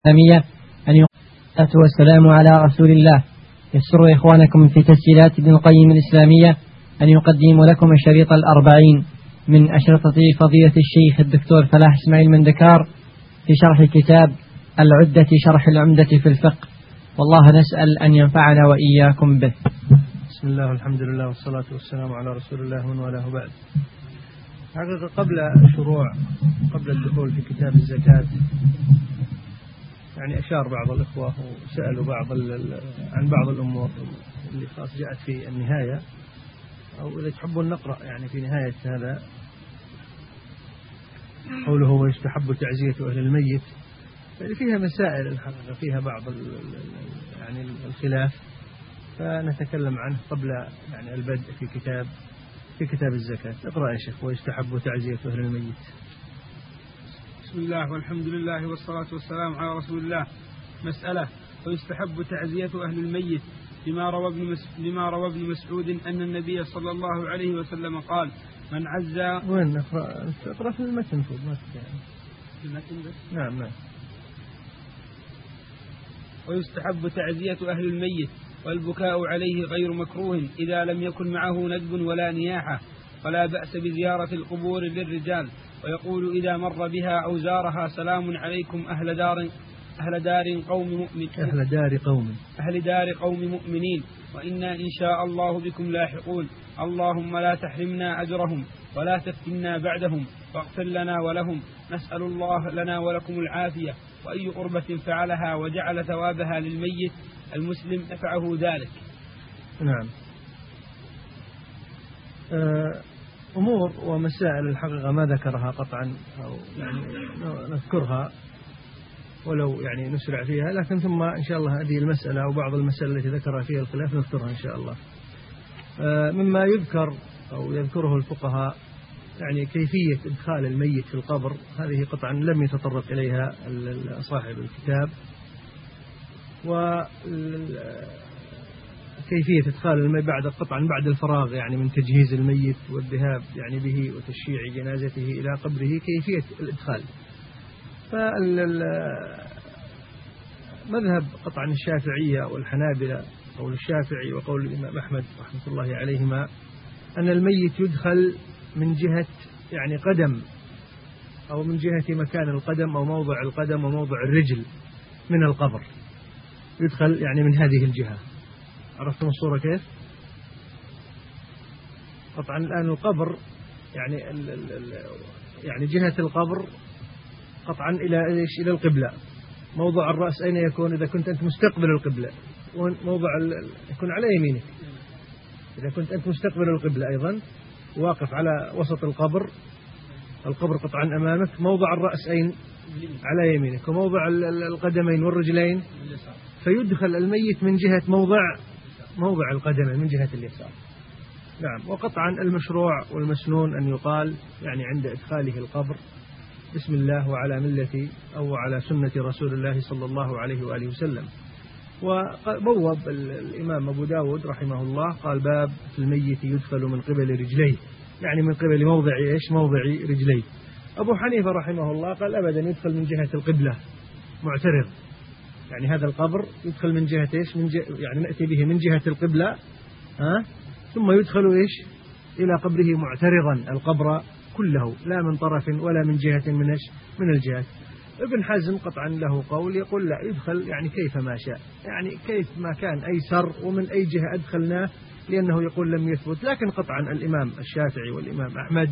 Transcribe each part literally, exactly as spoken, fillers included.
الإسلامية أن يقول والسلام على رسول الله. يسر إخوانكم في تسجيلات ابن القيم الإسلامية أن يقدم لكم الشريط الأربعين من أشرطة فضيلة الشيخ الدكتور فلاح إسماعيل مندكار في شرح كتاب العدة شرح العمدة في الفقه، والله نسأل أن ينفعنا وإياكم به. بسم الله والحمد لله والصلاة والسلام على رسول الله ومن والاه بعد. حقيقة قبل الشروع قبل الدخول في كتاب الزكاة يعني أشار بعض الإخوة وسألوا بعض عن بعض الأمور اللي خاص جاءت في النهاية، أو إذا تحبون نقرأ يعني في نهاية هذا قوله ويستحب تعزية أهل الميت، يعني فيها مسائل الحقيقة فيها بعض يعني الخلاف، فنتكلم عنه قبل يعني البدء في كتاب في كتاب الزكاة. اقرأ يا شيخ. ويستحب تعزية أهل الميت. بسم الله والحمد لله والصلاة والسلام على رسول الله. مسألة: ويستحب تعزية أهل الميت لما روى ابن لما روى ابن مسعود أن النبي صلى الله عليه وسلم قال: من عزى. وين اقرأ اقرأ في المتن فوق ما في المتن بس. نعم نعم. ويستحب تعزية أهل الميت والبكاء عليه غير مكروه إذا لم يكن معه ندب ولا نياحة، ولا بأس بزيارة القبور للرجال، ويقول إذا مر بها أو زارها: سلام عليكم أهل دار أهل دار قوم مؤمن أهل دار قوم أهل دار قوم مؤمنين، وإنا إن شاء الله بكم لاحقون، اللهم لا تحرمنا أجرهم ولا تفتنا بعدهم، واغفر لنا ولهم، نسأل الله لنا ولكم العافية، وأي قربة فعلها وجعل ثوابها للميت المسلم نفعه ذلك. نعم. أمور ومسائل الحقيقة ما ذكرها قطعا، أو يعني نذكرها ولو يعني نسرع فيها، لكن ثم إن شاء الله هذه المسألة أو بعض المسائل التي ذكرها فيها الخلاف نذكرها إن شاء الله. مما يذكر أو يذكره الفقهاء يعني كيفية إدخال الميت في القبر، هذه قطعا لم يتطرق إليها صاحب الكتاب، وكيفية إدخال الميت بعد قطعا بعد الفراغ يعني من تجهيز الميت والذهاب يعني به وتشييع جنازته إلى قبره، كيفية الإدخال. فالمذهب قطعا الشافعية والحنابلة، قول الشافعي وقول الإمام أحمد رحمة الله عليهما، أن الميت يدخل من جهة يعني قدم أو من جهة مكان القدم أو موضع القدم وموضع الرجل من القبر، يدخل يعني من هذه الجهة. عرفتم الصورة كيف؟ قطعا الآن القبر يعني ال ال ال يعني جهة القبر قطعا إلى إيش؟ إلى القبلة. موضع الرأس أين يكون؟ إذا كنت أنت مستقبل القبلة، موضع يكون على يمينك. إذا كنت أنت مستقبل القبلة أيضا واقف على وسط القبر، القبر قطعا أمامك، موضع الرأس أين؟ على يمينك، وموضع القدمين والرجلين، فيدخل الميت من جهة موضع موضع القدمين من جهة اليسار. نعم. وقطعا المشروع والمسنون أن يقال يعني عند إدخاله القبر: بسم الله وعلى ملة أو على سنة رسول الله صلى الله عليه وآله وسلم. وبوب الإمام أبو داود رحمه الله قال: باب في الميت يدخل من قبل رجليه، يعني من قبل موضع إيش؟ موضع رجليه. أبو حنيفة رحمه الله قال: أبدا يدخل من جهة القبلة معترض، يعني هذا القبر يدخل من جهة إيش؟ من جهة يعني نأتي به من جهة القبلة، ها، ثم يدخل إيش؟ إلى قبره معترضا القبر كله، لا من طرف ولا من جهة من إيش؟ من الجهات. ابن حزم قطعا له قول يقول: لا، يدخل يعني كيف ما شاء، يعني كيف ما كان أيسر ومن أي جهة أدخلناه، لأنه يقول لم يثبت. لكن قطعا الإمام الشافعي والإمام أحمد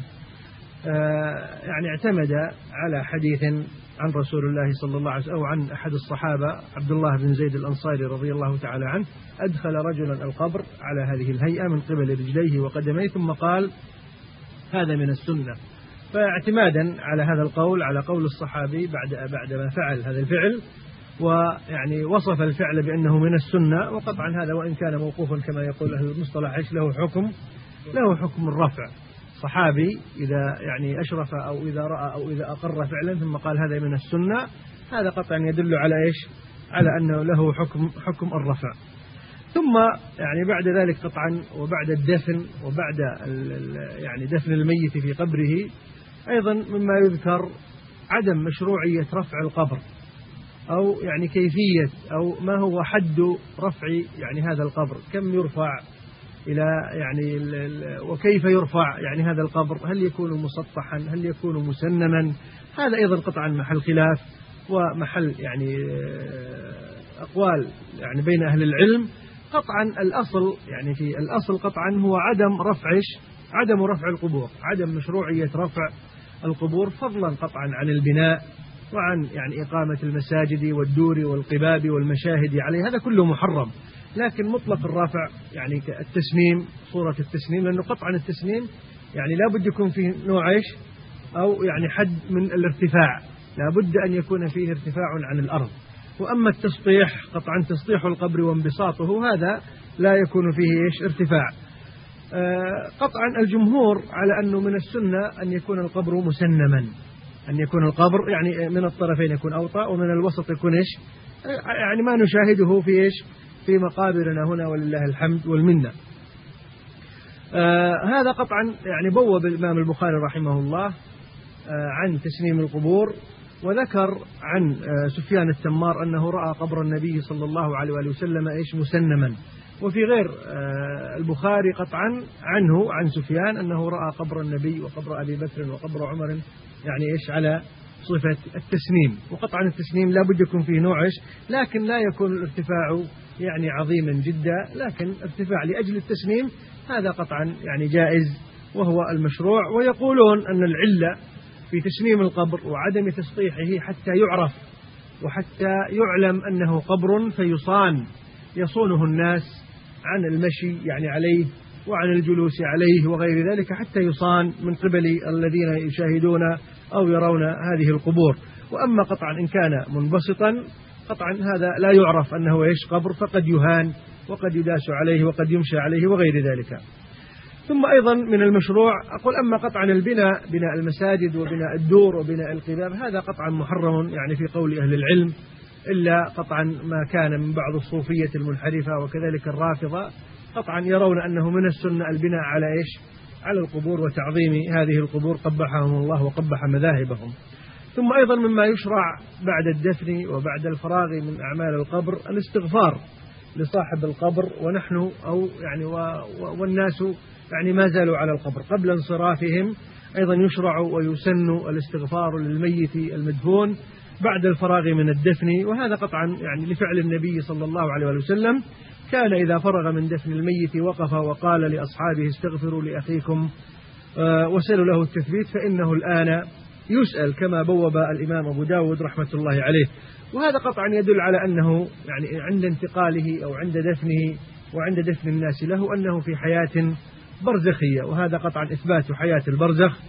آه يعني اعتمد على حديث عن رسول الله صلى الله عليه وسلم أو عن أحد الصحابة عبد الله بن زيد الأنصاري رضي الله تعالى عنه، أدخل رجلا القبر على هذه الهيئة من قبل رجليه وقدميه، ثم قال: هذا من السنة. فاعتمادا على هذا القول على قول الصحابي بعد بعد ما فعل هذا الفعل، ويعني وصف الفعل بأنه من السنة، وقطعا هذا وإن كان موقوفا كما يقول أهل المصطلح له حكم له حكم الرفع. صحابي إذا يعني أشرف أو إذا رأى أو إذا أقر فعلا ثم قال هذا من السنة، هذا قطعا يدل على إيش؟ على أنه له حكم حكم الرفع. ثم يعني بعد ذلك قطعا وبعد الدفن وبعد يعني دفن الميت في قبره أيضا مما يذكر عدم مشروعية رفع القبر أو يعني كيفية أو ما هو حد رفع يعني هذا القبر، كم يرفع إلى يعني وكيف يرفع يعني هذا القبر، هل يكون مسطحا هل يكون مسنما، هذا أيضا قطعا محل خلاف ومحل يعني أقوال يعني بين أهل العلم. قطعا الأصل يعني في الأصل قطعا هو عدم رفعش عدم رفع القبور، عدم مشروعية رفع القبور، فضلا قطعا عن البناء وعن يعني إقامة المساجد والدور والقباب والمشاهد عليه، هذا كله محرم. لكن مطلق الرافع يعني التسنيم، صورة التسنيم، لأنه قطعا التسنيم يعني لا بد يكون فيه نوع إيش أو يعني حد من الارتفاع، لا بد أن يكون فيه ارتفاع عن الأرض. وأما التسطيح قطعا تسطيح القبر وانبساطه هذا لا يكون فيه إيش ارتفاع. قطعا الجمهور على أنه من السنة أن يكون القبر مسنما، أن يكون القبر يعني من الطرفين يكون أوطى ومن الوسط يكون إيش يعني ما نشاهده في إيش في مقابرنا هنا ولله الحمد والمنة. آه هذا قطعا يعني بوب الإمام البخاري رحمه الله آه عن تسنيم القبور، وذكر عن آه سفيان التمار أنه رأى قبر النبي صلى الله عليه وآله وسلم إيش مسنما. وفي غير آه البخاري قطعا عنه عن سفيان أنه رأى قبر النبي وقبر أبي بكر وقبر عمر يعني إيش على صفة التسنيم. وقطعا التسنيم لا بد يكون فيه نوعش، لكن لا يكون الارتفاع يعني عظيما جدا، لكن ارتفاع لأجل التسنيم هذا قطعا يعني جائز وهو المشروع. ويقولون أن العلة في تسنيم القبر وعدم تسطيحه حتى يعرف وحتى يعلم أنه قبر فيصان، يصونه الناس عن المشي يعني عليه وعن الجلوس عليه وغير ذلك، حتى يصان من قبل الذين يشاهدون أو يرون هذه القبور. وأما قطعا إن كان منبسطا قطعا هذا لا يعرف أنه إيش قبر، فقد يهان وقد يداس عليه وقد يمشى عليه وغير ذلك. ثم أيضا من المشروع أقول أما قطعا البناء، بناء المساجد وبناء الدور وبناء القباب، هذا قطعا محرم يعني في قول أهل العلم، إلا قطعا ما كان من بعض الصوفية المنحرفة وكذلك الرافضة، قطعا يرون أنه من السنة البناء على إيش على القبور وتعظيم هذه القبور قبحهم الله وقبح مذاهبهم. ثم أيضا مما يشرع بعد الدفن وبعد الفراغ من أعمال القبر الاستغفار لصاحب القبر، ونحن أو يعني والناس يعني ما زالوا على القبر قبل انصرافهم، أيضا يشرع ويسن الاستغفار للميت المدفون بعد الفراغ من الدفن. وهذا قطعا يعني لفعل النبي صلى الله عليه وسلم، كان إذا فرغ من دفن الميت وقف وقال لأصحابه استغفروا لأخيكم وسلوا له التثبيت فإنه الآن يسأل، كما بوب الإمام أبو داود رحمة الله عليه. وهذا قطعا يدل على أنه يعني عند انتقاله أو عند دفنه وعند دفن الناس له أنه في حياة برزخية، وهذا قطعا إثبات حياة البرزخ.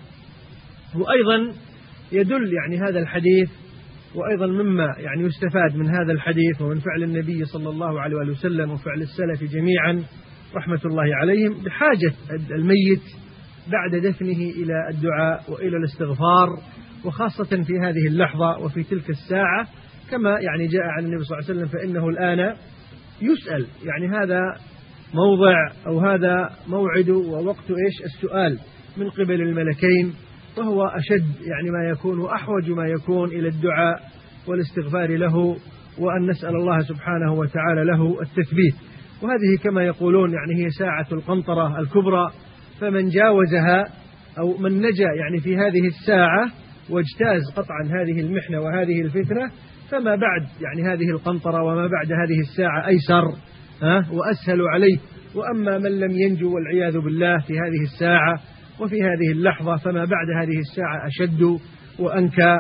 وأيضا يدل يعني هذا الحديث وأيضا مما يعني يستفاد من هذا الحديث ومن فعل النبي صلى الله عليه وسلم وفعل السلف جميعا رحمة الله عليهم بحاجة الميت بعد دفنه إلى الدعاء وإلى الاستغفار، وخاصة في هذه اللحظة وفي تلك الساعة، كما يعني جاء عن النبي صلى الله عليه وسلم فإنه الآن يسأل، يعني هذا موضع أو هذا موعد ووقت إيش السؤال من قبل الملكين، وهو أشد يعني ما يكون وأحوج ما يكون إلى الدعاء والاستغفار له، وأن نسأل الله سبحانه وتعالى له التثبيت. وهذه كما يقولون يعني هي ساعة القنطرة الكبرى، فمن جاوزها أو من نجا يعني في هذه الساعة واجتاز قطعا هذه المحنة وهذه الفتنة، فما بعد يعني هذه القنطرة وما بعد هذه الساعة أيسر ها وأسهل عليه. وأما من لم ينجو والعياذ بالله في هذه الساعة وفي هذه اللحظة، فما بعد هذه الساعة أشد وأنكى،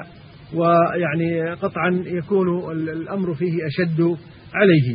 ويعني قطعا يكون الأمر فيه أشد عليه.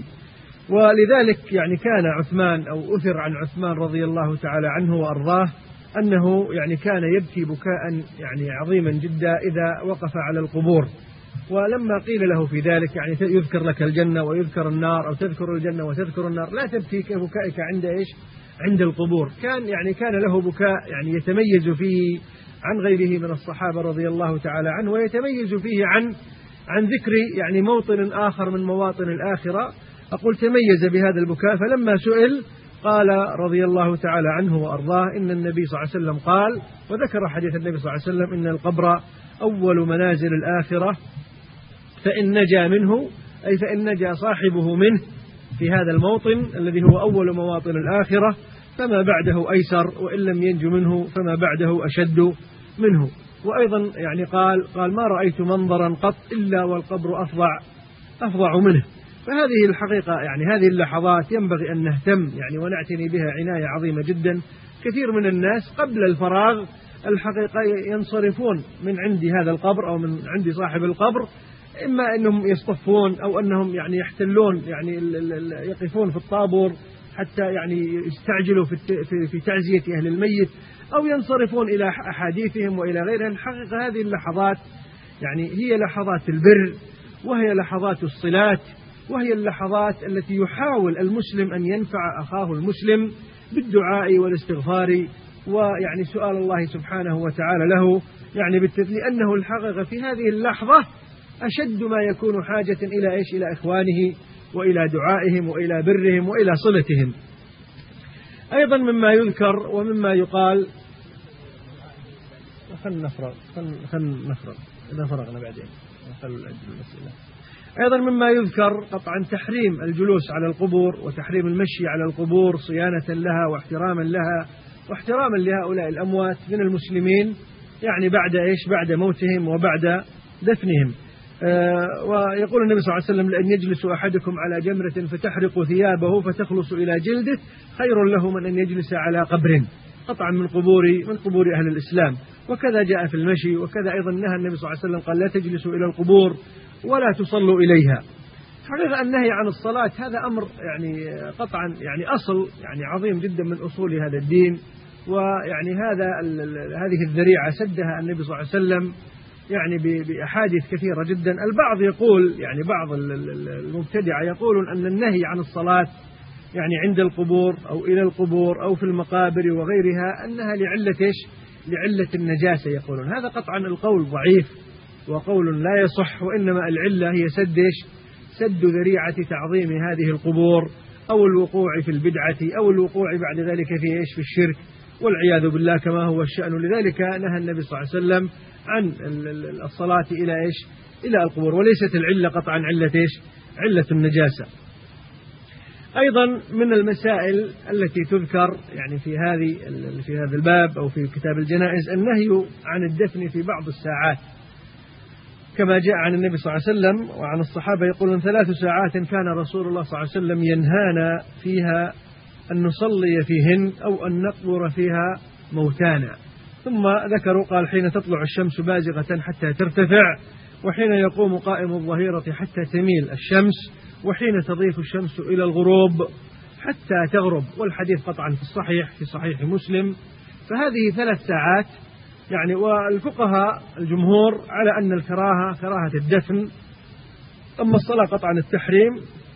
ولذلك يعني كان عثمان أو أثر عن عثمان رضي الله تعالى عنه وأرضاه أنه يعني كان يبكي بكاء يعني عظيما جدا إذا وقف على القبور. ولما قيل له في ذلك يعني يذكر لك الجنة ويذكر النار أو تذكر الجنة وتذكر النار، لا تبكي كبكائك عند إيش عند القبور. كان يعني كان له بكاء يعني يتميز فيه عن غيره من الصحابة رضي الله تعالى عنه، ويتميز فيه عن عن ذكر يعني موطن آخر من مواطن الآخرة. أقول تميز بهذا البكاء، فلما سئل قال رضي الله تعالى عنه وأرضاه إن النبي صلى الله عليه وسلم قال، وذكر حديث النبي صلى الله عليه وسلم إن القبر أول منازل الآخرة، فإن نجا منه أي فإن نجا صاحبه منه في هذا الموطن الذي هو أول مواطن الآخرة فما بعده أيسر، وإن لم ينج منه فما بعده أشد منه. وأيضا يعني قال قال ما رأيت منظرا قط إلا والقبر أفظع أفظع منه. فهذه الحقيقة يعني هذه اللحظات ينبغي أن نهتم يعني ونعتني بها عناية عظيمة جدا. كثير من الناس قبل الفراغ الحقيقة ينصرفون من عند هذا القبر أو من عند صاحب القبر، إما أنهم يصطفون أو أنهم يعني يحتلون يعني يقفون في الطابور حتى يعني يستعجلوا في في تعزية أهل الميت، أو ينصرفون إلى أحاديثهم وإلى غيرها. الحقيقة هذه اللحظات يعني هي لحظات البر، وهي لحظات الصلات، وهي اللحظات التي يحاول المسلم أن ينفع أخاه المسلم بالدعاء والاستغفار ويعني سؤال الله سبحانه وتعالى له يعني لأنه الحقيقة في هذه اللحظة أشد ما يكون حاجة إلى إيش؟ إلى إخوانه وإلى دعائهم وإلى برهم وإلى صلتهم. أيضا مما يذكر ومما يقال خلنا نفرغ خلنا نفرغ إذا فرغنا بعدين نخلوا الأسئلة. أيضا مما يذكر قطعا تحريم الجلوس على القبور وتحريم المشي على القبور صيانة لها واحتراما لها واحتراما لهؤلاء الأموات من المسلمين يعني بعد إيش؟ بعد موتهم وبعد دفنهم. آه ويقول النبي صلى الله عليه وسلم لأن يجلس أحدكم على جمرة فتحرق ثيابه فتخلص إلى جلده خير له من أن يجلس على قبر قطعا من قبور من قبور أهل الإسلام. وكذا جاء في المشي، وكذا أيضا نهى النبي صلى الله عليه وسلم قال لا تجلسوا إلى القبور ولا تصلوا إليها. حقيقة النهي عن الصلاة هذا أمر يعني قطعا يعني أصل يعني عظيم جدا من أصول هذا الدين، ويعني هذا هذه الذريعة سدها النبي صلى الله عليه وسلم يعني بأحاديث كثيرة جدا. البعض يقول يعني بعض المبتدعة يقولون أن النهي عن الصلاة يعني عند القبور أو إلى القبور أو في المقابر وغيرها أنها لعلة إيش؟ لعلة النجاسة. يقولون هذا قطعا القول ضعيف وقول لا يصح، وإنما العلة هي سد إيش؟ سد ذريعة تعظيم هذه القبور أو الوقوع في البدعة أو الوقوع بعد ذلك في إيش؟ في الشرك والعياذ بالله كما هو الشأن. لذلك نهى النبي صلى الله عليه وسلم عن الصلاة إلى إيش؟ إلى القبور، وليست العلة قطعا علة إيش؟ علة النجاسة. أيضا من المسائل التي تذكر يعني في هذه في هذا الباب أو في كتاب الجنائز النهي عن الدفن في بعض الساعات، كما جاء عن النبي صلى الله عليه وسلم وعن الصحابة يقولون ثلاث ساعات كان رسول الله صلى الله عليه وسلم ينهانا فيها أن نصلي فيهن أو أن نقبر فيها موتانا. ثم ذكروا قال حين تطلع الشمس بازغة حتى ترتفع، وحين يقوم قائم الظهيرة حتى تميل الشمس، وحين تضيف الشمس إلى الغروب حتى تغرب. والحديث قطعا في الصحيح في صحيح مسلم. فهذه ثلاث ساعات يعني. والفقهاء الجمهور على أن الكراهة كراهة الدفن، أما الصلاة قطعا التحريم،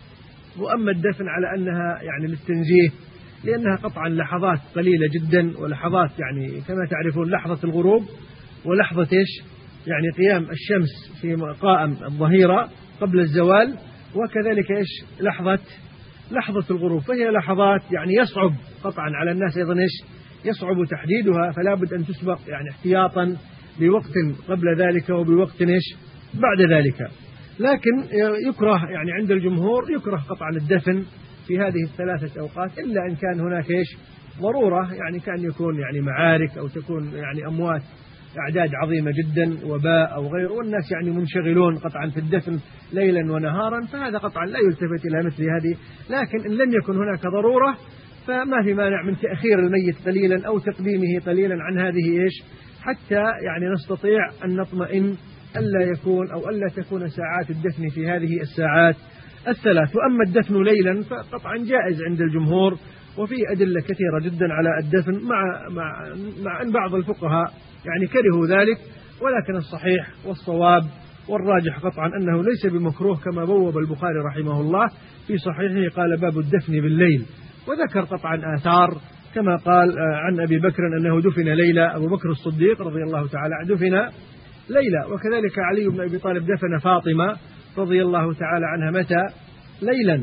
وأما الدفن على أنها يعني للتنزيه، لأنها قطعا لحظات قليلة جدا، ولحظات يعني كما تعرفون لحظة الغروب ولحظة إيش؟ يعني قيام الشمس في قائم الظهيرة قبل الزوال، وكذلك إيش؟ لحظة لحظة الغروب. فهي لحظات يعني يصعب قطعا على الناس أيضا إيش؟ يصعب تحديدها، فلا بد أن تسبق يعني احتياطا بوقت قبل ذلك وبوقت إيش؟ بعد ذلك. لكن يكره يعني عند الجمهور يكره قطعا الدفن في هذه الثلاثة أوقات، إلا إن كان هناك إيش؟ ضرورة، يعني كان يكون يعني معارك أو تكون يعني أموات أعداد عظيمة جدا وباء أو غيره، والناس يعني منشغلون قطعا في الدفن ليلا ونهارا، فهذا قطعا لا يلتفت إلى مثل هذه. لكن إن لم يكن هناك ضرورة فما في مانع من تأخير الميت قليلا أو تقديمه قليلا عن هذه إيش؟ حتى يعني نستطيع أن نطمئن ألا يكون أو ألا تكون ساعات الدفن في هذه الساعات الثلاث. وأما الدفن ليلا فقطعا جائز عند الجمهور، وفي أدلة كثيرة جدا على الدفن، مع مع مع أن بعض الفقهاء يعني كرهوا ذلك، ولكن الصحيح والصواب والراجح قطعا أنه ليس بمكروه، كما بوب البخاري رحمه الله في صحيحه قال باب الدفن بالليل، وذكر قطعا آثار كما قال عن أبي بكر أنه دفن ليلة، أبو بكر الصديق رضي الله تعالى دفن ليلة، وكذلك علي بن أبي طالب دفن فاطمة رضي الله تعالى عنها متى؟ ليلا.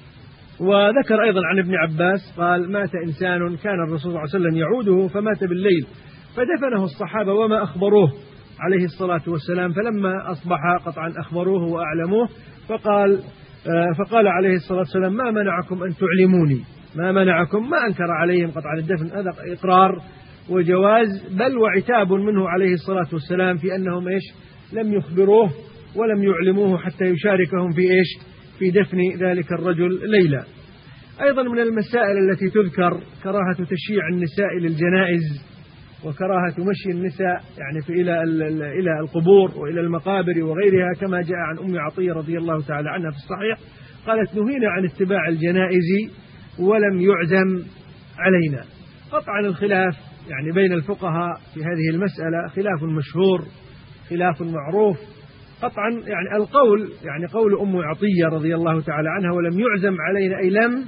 وذكر أيضا عن ابن عباس قال مات إنسان كان الرسول صلى الله عليه وسلم يعوده فمات بالليل، فدفنه الصحابة وما أخبروه عليه الصلاة والسلام، فلما أصبح قطعا أخبروه وأعلموه، فقال فقال عليه الصلاة والسلام: ما منعكم أن تعلموني؟ ما منعكم؟ ما أنكر عليهم قطعا الدفن، هذا إقرار وجواز، بل وعتاب منه عليه الصلاة والسلام في أنهم إيش لم يخبروه ولم يعلموه حتى يشاركهم في إيش في دفن ذلك الرجل ليلى. أيضا من المسائل التي تذكر كراهة تشييع النساء للجنائز، وكراهة مشي النساء يعني في إلى إلى القبور وإلى المقابر وغيرها، كما جاء عن أم عطية رضي الله تعالى عنها في الصحيح، قالت: نهينا عن اتباع الجنائز ولم يعزم علينا. قطعا الخلاف يعني بين الفقهاء في هذه المسألة خلاف مشهور، خلاف معروف قطعا. يعني القول يعني قول أم عطية رضي الله تعالى عنها: ولم يعزم علينا، أي لم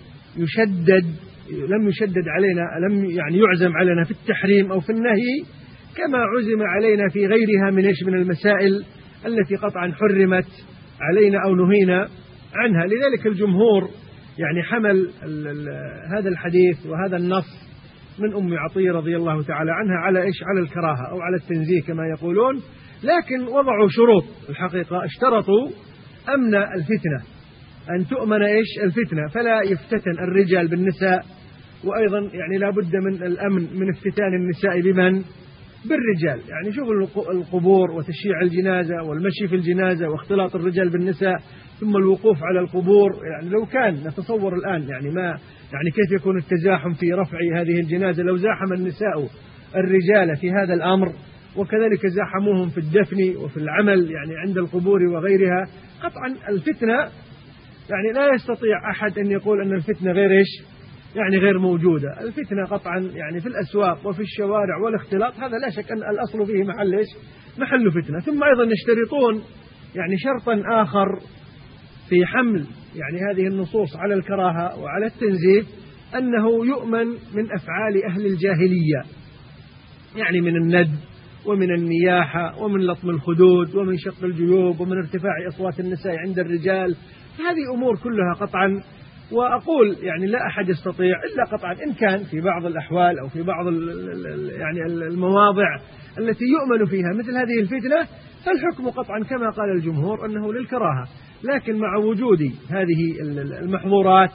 يشدد لم يشدد علينا، لم يعني يعزم علينا في التحريم أو في النهي، كما عزم علينا في غيرها من إيش من المسائل التي قطعا حرمت علينا أو نهينا عنها. لذلك الجمهور يعني حمل ال ال هذا الحديث وهذا النص من أم عطية رضي الله تعالى عنها على إيش على الكراهة أو على التنزيه كما يقولون، لكن وضعوا شروط. الحقيقة اشترطوا أمن الفتنة، أن تؤمن إيش الفتنة، فلا يفتتن الرجال بالنساء، وأيضا يعني لا بد من الأمن من افتتان النساء بمن بالرجال. يعني شغل القبور وتشييع الجنازة والمشي في الجنازة واختلاط الرجال بالنساء ثم الوقوف على القبور، يعني لو كان نتصور الآن يعني ما يعني كيف يكون التزاحم في رفع هذه الجنازة لو زاحم النساء الرجال في هذا الأمر، وكذلك زاحموهم في الدفن وفي العمل يعني عند القبور وغيرها. قطعا الفتنة يعني لا يستطيع أحد أن يقول أن الفتنة غير إيش يعني غير موجودة. الفتنة قطعا يعني في الأسواق وفي الشوارع والاختلاط، هذا لا شك أن الأصل فيه محل إيش محل فتنة. ثم أيضا يشترطون يعني شرطا آخر في حمل يعني هذه النصوص على الكراهة وعلى التنزيه، أنه يؤمن من أفعال أهل الجاهلية، يعني من الند ومن النياحة ومن لطم الخدود ومن شق الجيوب ومن ارتفاع أصوات النساء عند الرجال. هذه أمور كلها قطعا، وأقول يعني لا أحد يستطيع إلا قطعا إن كان في بعض الأحوال أو في بعض يعني المواضع التي يؤمن فيها مثل هذه الفتنة، فالحكم قطعا كما قال الجمهور أنه للكراهة. لكن مع وجود هذه المحظورات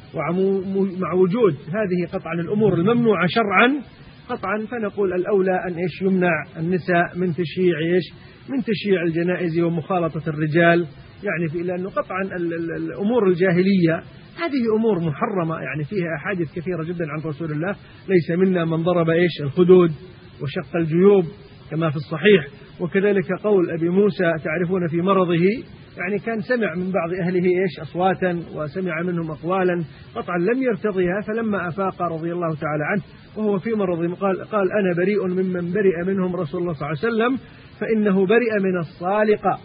ومع وجود هذه قطعا الأمور الممنوعة شرعا قطعا، فنقول الأولى أن إيش يمنع النساء من تشييع إيش من تشييع الجنائز ومخالطة الرجال، يعني في لأنه قطعا الأمور الجاهلية هذه أمور محرمة، يعني فيها أحاديث كثيرة جدا عن رسول الله: ليس منا من ضرب إيش الخدود وشق الجيوب كما في الصحيح. وكذلك قول أبي موسى: تعرفون في مرضه، يعني كان سمع من بعض أهله إيش أصواتا وسمع منهم أقوالا قطعا لم يرتضيها، فلما أفاق رضي الله تعالى عنه وهو في مرض قال, قال أنا بريء ممن برئ منهم رسول الله صلى الله عليه وسلم، فإنه برئ من الصالقة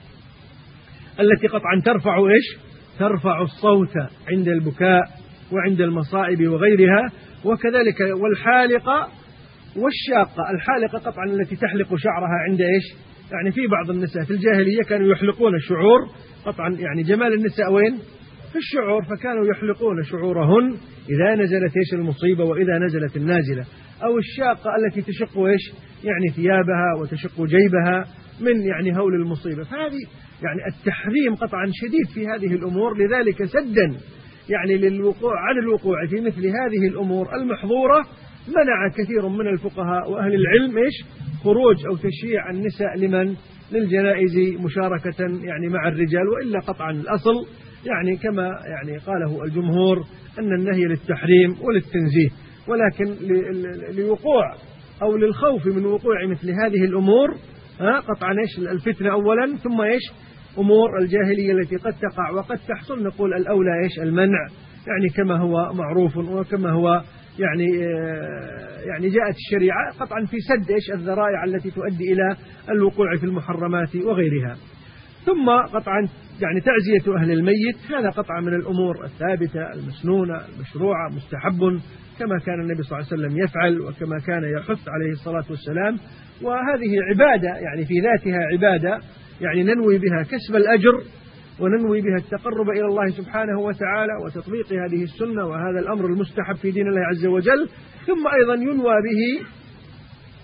التي قطعا ترفع إيش ترفع الصوت عند البكاء وعند المصائب وغيرها، وكذلك والحالقة والشاقة. الحالقة قطعا التي تحلق شعرها عند إيش يعني في بعض النساء في الجاهلية كانوا يحلقون الشعور، قطعا يعني جمال النساء وين في الشعور، فكانوا يحلقون شعورهن إذا نزلت إيش المصيبة وإذا نزلت النازلة. أو الشاقة التي تشق إيش يعني ثيابها وتشق جيبها من يعني هول المصيبة. فهذه يعني التحريم قطعا شديد في هذه الأمور، لذلك سدا يعني للوقوع عن الوقوع في مثل هذه الأمور المحظورة منع كثير من الفقهاء وأهل العلم إيش خروج أو تشييع النساء لمن للجنائز مشاركة يعني مع الرجال، وإلا قطعا الأصل يعني كما يعني قاله الجمهور أن النهي للتحريم وللتنزيه، ولكن لوقوع أو للخوف من وقوع مثل هذه الأمور ها قطعا إيش الفتنة أولا، ثم إيش أمور الجاهلية التي قد تقع وقد تحصل، نقول الأولى إيش المنع، يعني كما هو معروف وكما هو يعني يعني جاءت الشريعة قطعا في سد إيش الذرائع التي تؤدي إلى الوقوع في المحرمات وغيرها. ثم قطعا يعني تعزية أهل الميت، هذا قطعا من الأمور الثابتة المسنونة المشروعة مستحب، كما كان النبي صلى الله عليه وسلم يفعل وكما كان يحث عليه الصلاة والسلام. وهذه عبادة يعني في ذاتها عبادة، يعني ننوي بها كسب الأجر وننوي بها التقرب إلى الله سبحانه وتعالى وتطبيق هذه السنة وهذا الأمر المستحب في دين الله عز وجل. ثم أيضا ينوى به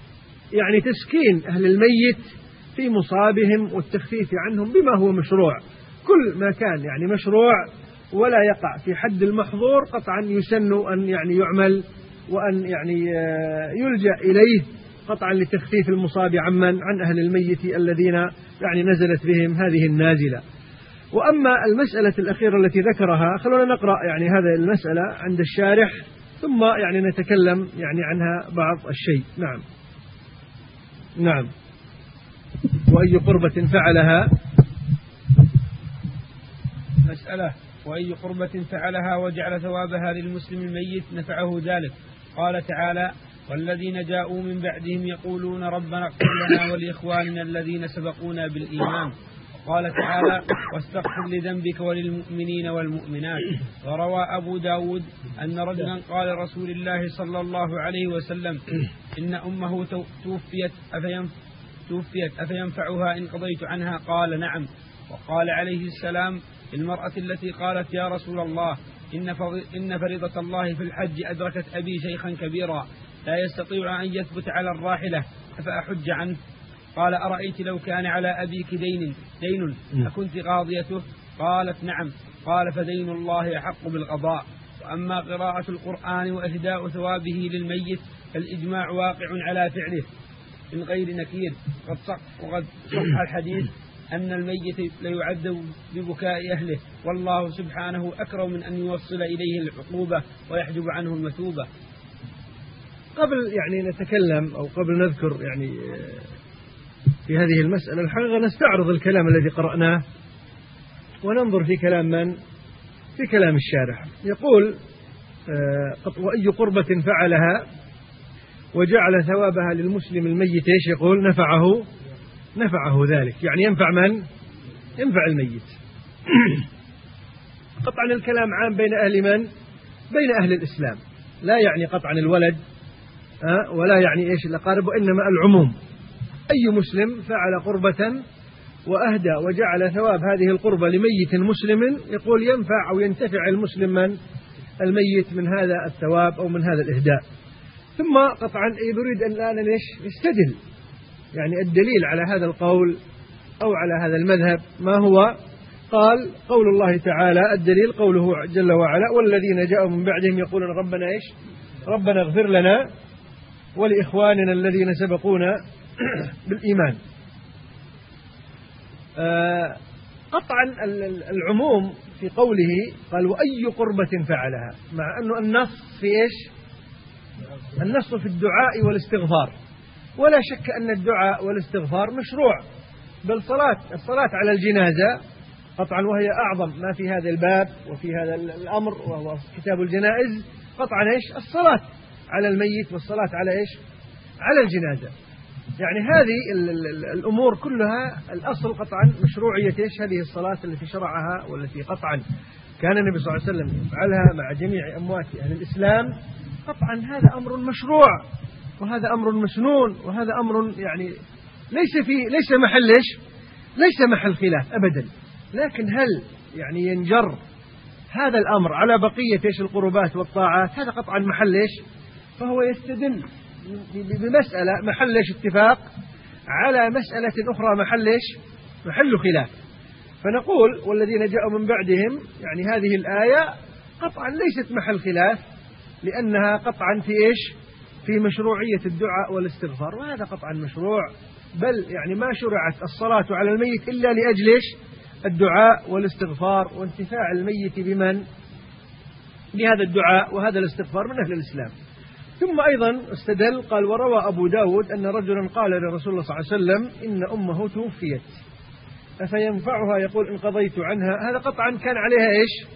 يعني تسكين أهل الميت في مصابهم والتخفيف عنهم بما هو مشروع. كل ما كان يعني مشروع ولا يقع في حد المحظور قطعا يسن أن يعني يعمل وأن يعني يلجأ إليه قطعا لتخفيف المصاب عمن عن أهل الميت الذين يعني نزلت بهم هذه النازلة. وأما المسألة الأخيرة التي ذكرها خلونا نقرأ يعني هذه المسألة عند الشارح ثم يعني نتكلم يعني عنها بعض الشيء. نعم نعم وأي قربة فعلها مسألة وأي قربة فعلها وجعل ثوابها للمسلم الميت نفعه ذلك. قال تعالى والذين جاءوا من بعدهم يقولون ربنا اغفر لنا ولإخواننا الذين سبقونا بالإيمان. قال تعالى واستغفر لذنبك وللمؤمنين والمؤمنات. وروى أبو داود أن رجلا قال رسول الله صلى الله عليه وسلم إن أمه توفيت توفيت أفينفعها إن قضيت عنها؟ قال نعم. وقال عليه السلام المرأة التي قالت يا رسول الله إن إن فريضة الله في الحج أدركت أبي شيخا كبيرا لا يستطيع أن يثبت على الراحلة أفأحج عنه؟ قال أرأيت لو كان على أبيك دين دين أكنت قاضيته؟ قالت نعم. قال فدين الله أحق بالقضاء. وأما قراءة القرآن وإهداء ثوابه للميت فالإجماع واقع على فعله من غير نكير. قد صح وقد صح الحديث أن الميت ليعذب ببكاء أهله والله سبحانه أكرم من أن يوصل إليه العقوبة ويحجب عنه المثوبة. قبل يعني نتكلم أو قبل نذكر يعني في هذه المسألة الحقيقة نستعرض الكلام الذي قرأناه وننظر في كلام من؟ في كلام الشارح. يقول وأي قربة فعلها وجعل ثوابها للمسلم الميت ايش يقول؟ نفعه نفعه ذلك. يعني ينفع من؟ ينفع الميت. قطعا الكلام عام بين أهل من؟ بين أهل الإسلام، لا يعني قطعا الولد ولا يعني ايش الأقارب، وإنما العموم. أي مسلم فعل قربة وأهدى وجعل ثواب هذه القربة لميت مسلم يقول ينفع أو ينتفع المسلم من؟ الميت من هذا الثواب أو من هذا الإهداء. ثم قطعا يريد أن الآن يستدل يعني الدليل على هذا القول أو على هذا المذهب ما هو؟ قال قول الله تعالى الدليل قوله جل وعلا والذين جاءوا من بعدهم يقولون ربنا إيش؟ ربنا اغفر لنا ولإخواننا الذين سبقونا بالإيمان. آه قطعا العموم في قوله قال وأي قربة فعلها، مع أنه النص في إيش؟ النص في الدعاء والاستغفار، ولا شك أن الدعاء والاستغفار مشروع، بل صلاة الصلاة على الجنازة قطعا وهي أعظم ما في هذا الباب وفي هذا الأمر وهو كتاب الجنائز قطعا إيش؟ الصلاة على الميت والصلاة على إيش؟ على الجنازة. يعني هذه الأمور كلها الأصل قطعا مشروعية إيش؟ هذه الصلاة التي شرعها والتي قطعا كان النبي صلى الله عليه وسلم يفعلها مع جميع أموات أهل الإسلام. قطعا هذا أمر مشروع وهذا أمر مسنون وهذا أمر يعني ليس في ليس محل إيش؟ ليس محل خلاف أبدا. لكن هل يعني ينجر هذا الأمر على بقية إيش القربات والطاعات؟ هذا قطعا محل إيش؟ فهو يستدل بمسألة محل إيش اتفاق على مسألة أخرى محل إيش؟ محل خلاف. فنقول والذين جاءوا من بعدهم يعني هذه الآية قطعا ليست محل خلاف لأنها قطعا في إيش؟ في مشروعية الدعاء والاستغفار، وهذا قطعا مشروع، بل يعني ما شرعت الصلاة على الميت إلا لأجل إيش؟ الدعاء والاستغفار وانتفاع الميت بمن؟ بهذا الدعاء وهذا الاستغفار من أهل الإسلام. ثم أيضا استدل قال وروى أبو داود أن رجلا قال لرسول الله صلى الله عليه وسلم إن أمه توفيت أفينفعها؟ يقول إن قضيت عنها. هذا قطعا كان عليها إيش؟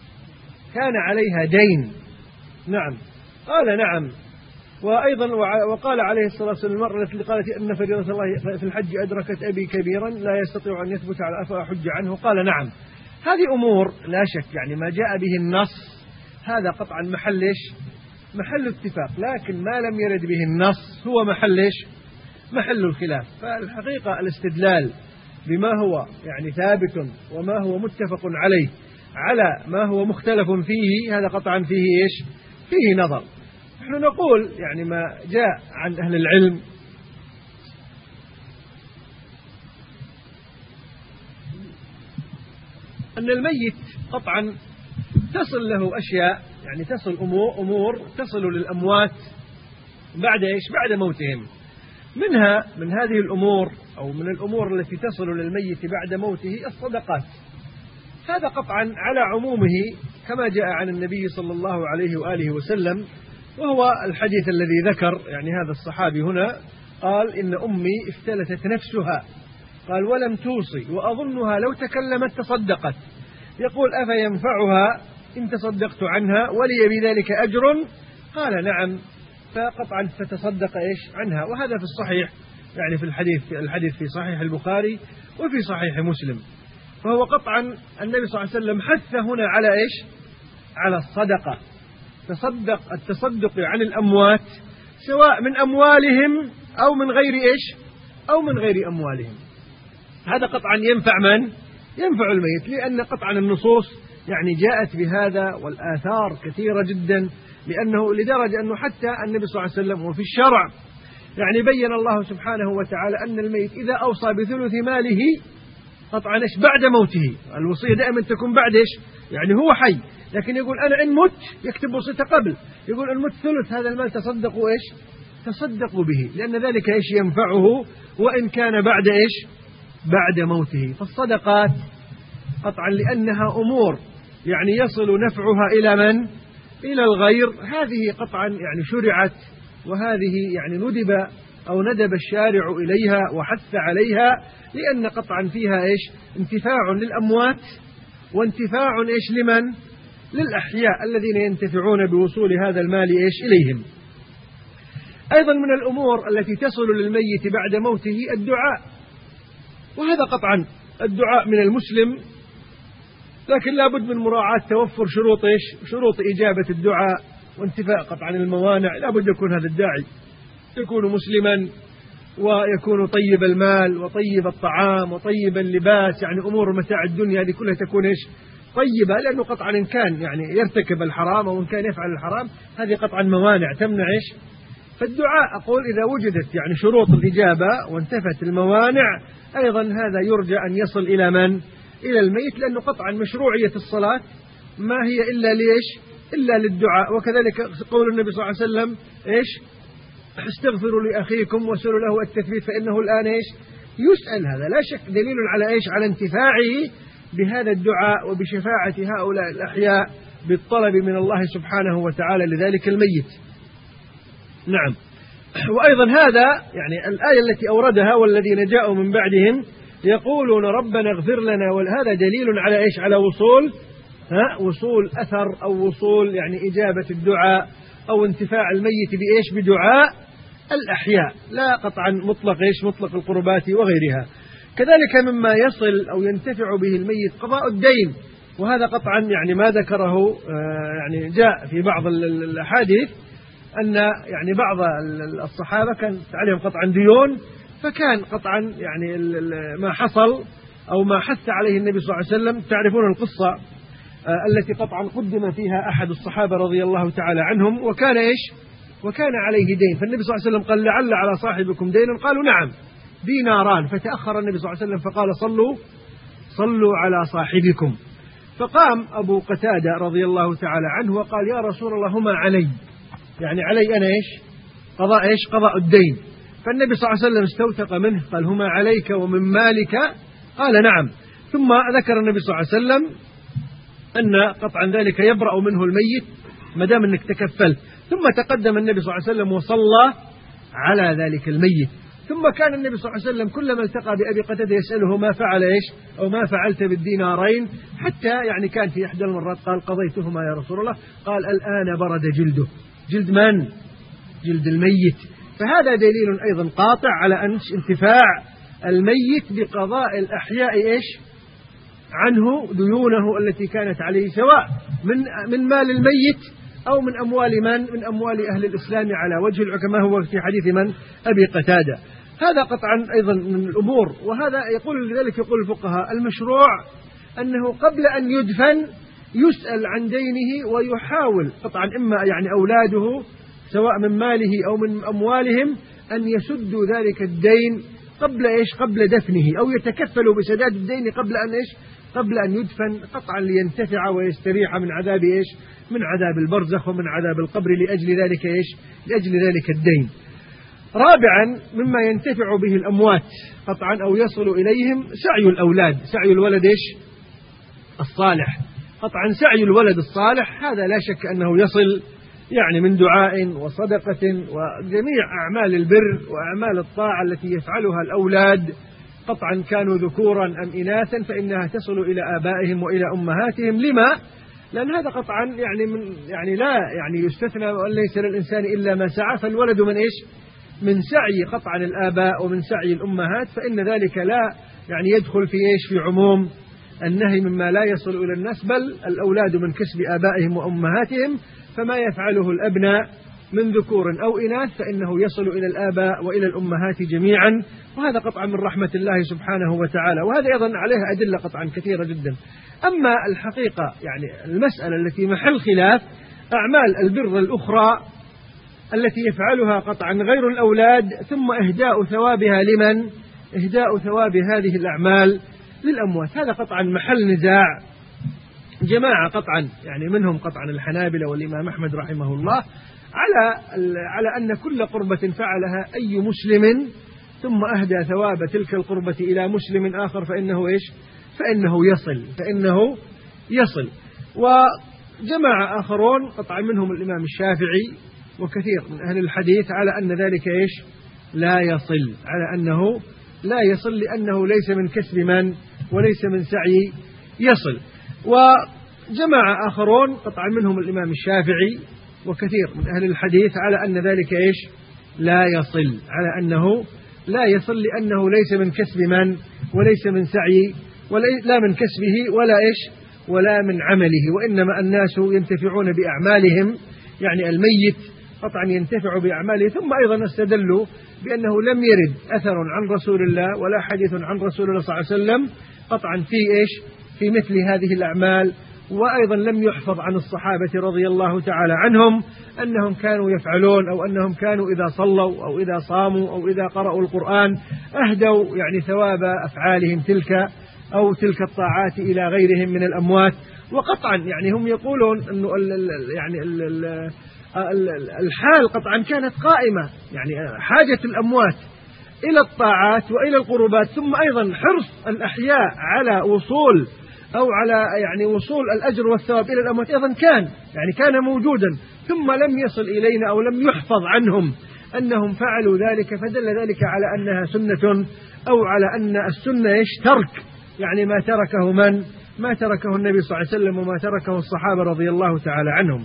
كان عليها دين. نعم. قال نعم. وأيضا وقال عليه الصلاة والسلام المرأة التي قالت أن فريضة الله في الحج أدركت أبي كبيرا لا يستطيع أن يثبت على أفأحج عنه؟ قال نعم. هذه أمور لا شك يعني ما جاء به النص هذا قطعا محل إيش؟ محل اتفاق، لكن ما لم يرد به النص هو محل إيش؟ محل الخلاف. فالحقيقة الاستدلال بما هو يعني ثابت وما هو متفق عليه على ما هو مختلف فيه هذا قطعا فيه إيش؟ فيه نظر. نحن نقول يعني ما جاء عن أهل العلم أن الميت قطعا تصل له أشياء، يعني تصل أمور, أمور تصل للأموات بعد إيش؟ بعد موتهم. منها من هذه الأمور أو من الأمور التي تصل للميت بعد موته الصدقات. هذا قطعا على عمومه كما جاء عن النبي صلى الله عليه وآله وسلم، وهو الحديث الذي ذكر يعني هذا الصحابي هنا، قال إن أمي افتلتت نفسها، قال ولم توصي وأظنها لو تكلمت تصدقت، يقول أفينفعها إن تصدقت عنها ولي بذلك أجر؟ قال نعم، فقطعا فتصدق إيش عنها. وهذا في الصحيح، يعني في الحديث الحديث في صحيح البخاري وفي صحيح مسلم. فهو قطعا النبي صلى الله عليه وسلم حث هنا على إيش؟ على الصدقة. تصدق التصدق عن الأموات سواء من أموالهم أو من غير إيش؟ أو من غير أموالهم. هذا قطعا ينفع من؟ ينفع الميت، لأن قطعا النصوص يعني جاءت بهذا والآثار كثيرة جدا، لأنه لدرجة أنه حتى النبي صلى الله عليه وسلم وفي الشرع يعني بين الله سبحانه وتعالى أن الميت إذا أوصى بثلث ماله قطعا إيش؟ بعد موته. الوصية دائما تكون بعد إيش؟ يعني هو حي، لكن يقول أنا إن مت يكتب وصيته قبل، يقول إن مت ثلث هذا المال تصدقوا إيش؟ تصدقوا به، لأن ذلك إيش؟ ينفعه وإن كان بعد إيش؟ بعد موته. فالصدقات قطعا لأنها أمور يعني يصل نفعها إلى من؟ إلى الغير، هذه قطعا يعني شرعت، وهذه يعني ندب أو ندب الشارع إليها وحث عليها، لأن قطعا فيها إيش؟ انتفاع للأموات وانتفاع إيش؟ لمن؟ للأحياء الذين ينتفعون بوصول هذا المال إيش؟ إليهم. أيضا من الأمور التي تصل للميت بعد موته الدعاء، وهذا قطعا الدعاء من المسلم، لكن لا بد من مراعاة توفر شروط إيش؟ شروط إجابة الدعاء وانتفاء قطعا الموانع. لا بد يكون هذا الداعي يكون مسلما، ويكون طيب المال وطيب الطعام وطيب اللباس، يعني أمور متاع الدنيا هذه كلها تكون إيش؟ طيبة، لأنه قطعا إن كان يعني يرتكب الحرام أو إن كان يفعل الحرام هذه قطعا موانع تمنع إيش؟ فالدعاء أقول إذا وجدت يعني شروط الإجابة وانتفت الموانع أيضا هذا يرجى أن يصل إلى من؟ إلى الميت، لأنه قطعا مشروعية الصلاة ما هي إلا ليش؟ إلا للدعاء. وكذلك قول النبي صلى الله عليه وسلم إيش؟ استغفروا لأخيكم وسلوا له التثبيت فإنه الآن إيش؟ يسأل. هذا لا شك دليل على إيش؟ على انتفاعه بهذا الدعاء وبشفاعة هؤلاء الأحياء بالطلب من الله سبحانه وتعالى لذلك الميت. نعم. وأيضا هذا يعني الآية التي أوردها والذين جاءوا من بعدهم يقولون ربنا اغفر لنا، وهذا دليل على إيش؟ على وصول ها وصول أثر أو وصول يعني إجابة الدعاء أو انتفاع الميت بإيش؟ بدعاء الأحياء، لا قطعا مطلق إيش؟ مطلق القربات وغيرها. كذلك مما يصل أو ينتفع به الميت قضاء الدين، وهذا قطعا يعني ما ذكره يعني جاء في بعض الأحاديث أن يعني بعض الصحابة كان عليهم قطعا ديون، فكان قطعا يعني ما حصل أو ما حث عليه النبي صلى الله عليه وسلم. تعرفون القصة التي قطعا قدم فيها أحد الصحابة رضي الله تعالى عنهم، وكان إيش؟ وكان عليه دين، فالنبي صلى الله عليه وسلم قال لعل على صاحبكم دين؟ قالوا نعم ديناران، فتأخر النبي صلى الله عليه وسلم فقال صلوا صلوا على صاحبكم. فقام أبو قتادة رضي الله تعالى عنه وقال يا رسول الله هما علي، يعني علي أنا إيش؟ قضاء إيش؟ قضاء الدين. فالنبي صلى الله عليه وسلم استوثق منه قال هما عليك ومن مالك؟ قال نعم. ثم ذكر النبي صلى الله عليه وسلم أن قطعا ذلك يبرأ منه الميت ما دام أنك تكفلت. ثم تقدم النبي صلى الله عليه وسلم وصلى على ذلك الميت. ثم كان النبي صلى الله عليه وسلم كلما التقى بأبي قتادة يسأله ما فعل إيش؟ أو ما فعلت بالدينارين؟ حتى يعني كان في إحدى المرات قال قضيتهما يا رسول الله، قال الآن برد جلده. جلد من؟ جلد الميت. فهذا دليل أيضا قاطع على أن انتفاع الميت بقضاء الأحياء إيش؟ عنه ديونه التي كانت عليه، سواء من من مال الميت أو من أموال من؟ من أموال أهل الإسلام على وجه كما هو في حديث من؟ أبي قتادة. هذا قطعا أيضا من الأمور. وهذا يقول لذلك يقول الفقهاء المشروع أنه قبل أن يدفن يسأل عن دينه ويحاول قطعا إما يعني أولاده سواء من ماله أو من أموالهم أن يسدوا ذلك الدين قبل إيش؟ قبل دفنه، أو يتكفلوا بسداد الدين قبل أن إيش؟ قبل أن يدفن قطعا لينتفع ويستريح من عذاب إيش؟ من عذاب البرزخ ومن عذاب القبر لأجل ذلك إيش؟ لأجل ذلك الدين. رابعا مما ينتفع به الأموات قطعا أو يصل إليهم سعي الأولاد، سعي الولد إيش؟ الصالح. قطعا سعي الولد الصالح هذا لا شك أنه يصل يعني من دعاء وصدقة وجميع أعمال البر وأعمال الطاعة التي يفعلها الأولاد قطعا كانوا ذكورا أم إناثا فإنها تصل إلى آبائهم وإلى أمهاتهم. لما؟ لأن هذا قطعا يعني من يعني لا يعني يستثنى وأن ليس للإنسان إلا ما سعى، فالولد من إيش؟ من سعي قطعا الآباء ومن سعي الأمهات، فإن ذلك لا يعني يدخل في إيش؟ في عموم النهي مما لا يصل إلى الناس، بل الأولاد من كسب آبائهم وأمهاتهم، فما يفعله الأبناء من ذكور أو إناث فإنه يصل إلى الآباء وإلى الأمهات جميعا، وهذا قطعا من رحمة الله سبحانه وتعالى، وهذا أيضا عليها أدلة قطعا كثيرة جدا. أما الحقيقة يعني المسألة التي محل خلاف أعمال البر الأخرى التي يفعلها قطعا غير الأولاد ثم إهداء ثوابها لمن؟ إهداء ثواب هذه الأعمال للأموات، هذا قطعا محل نزاع جماعة قطعا يعني منهم قطعا الحنابلة والإمام أحمد رحمه الله على على أن كل قربة فعلها أي مسلم ثم أهدى ثواب تلك القربة إلى مسلم آخر فإنه إيش؟ فإنه يصل فإنه يصل. وجماعة آخرون قطعا منهم الإمام الشافعي وكثير من أهل الحديث على أن ذلك إيش؟ لا يصل، على أنه لا يصل لأنه ليس من كسب من وليس من سعي يصل. وجماعة آخرون قطعا منهم الإمام الشافعي وكثير من أهل الحديث على أن ذلك إيش؟ لا يصل، على أنه لا يصل لأنه ليس من كسب من وليس من سعي ولا من كسبه ولا إيش؟ ولا من عمله، وإنما الناس ينتفعون بأعمالهم، يعني الميت قطعا ينتفع بأعماله. ثم أيضا استدلوا بأنه لم يرد أثر عن رسول الله ولا حديث عن رسول الله صلى الله عليه وسلم قطعا في إيش؟ في مثل هذه الأعمال، وأيضا لم يحفظ عن الصحابة رضي الله تعالى عنهم أنهم كانوا يفعلون أو أنهم كانوا إذا صلوا أو إذا صاموا أو إذا قرأوا القرآن أهدوا يعني ثواب أفعالهم تلك أو تلك الطاعات إلى غيرهم من الأموات. وقطعا يعني هم يقولون أنه ال ال يعني ال ال الحال قطعا كانت قائمة، يعني حاجة الأموات إلى الطاعات وإلى القربات، ثم أيضا حرص الأحياء على وصول أو على يعني وصول الأجر والثواب إلى الأموات أيضا كان يعني كان موجودا، ثم لم يصل إلينا أو لم يحفظ عنهم أنهم فعلوا ذلك، فدل ذلك على أنها سنة أو على أن السنة إيش؟ ترك، يعني ما تركه من؟ ما تركه النبي صلى الله عليه وسلم وما تركه الصحابة رضي الله تعالى عنهم.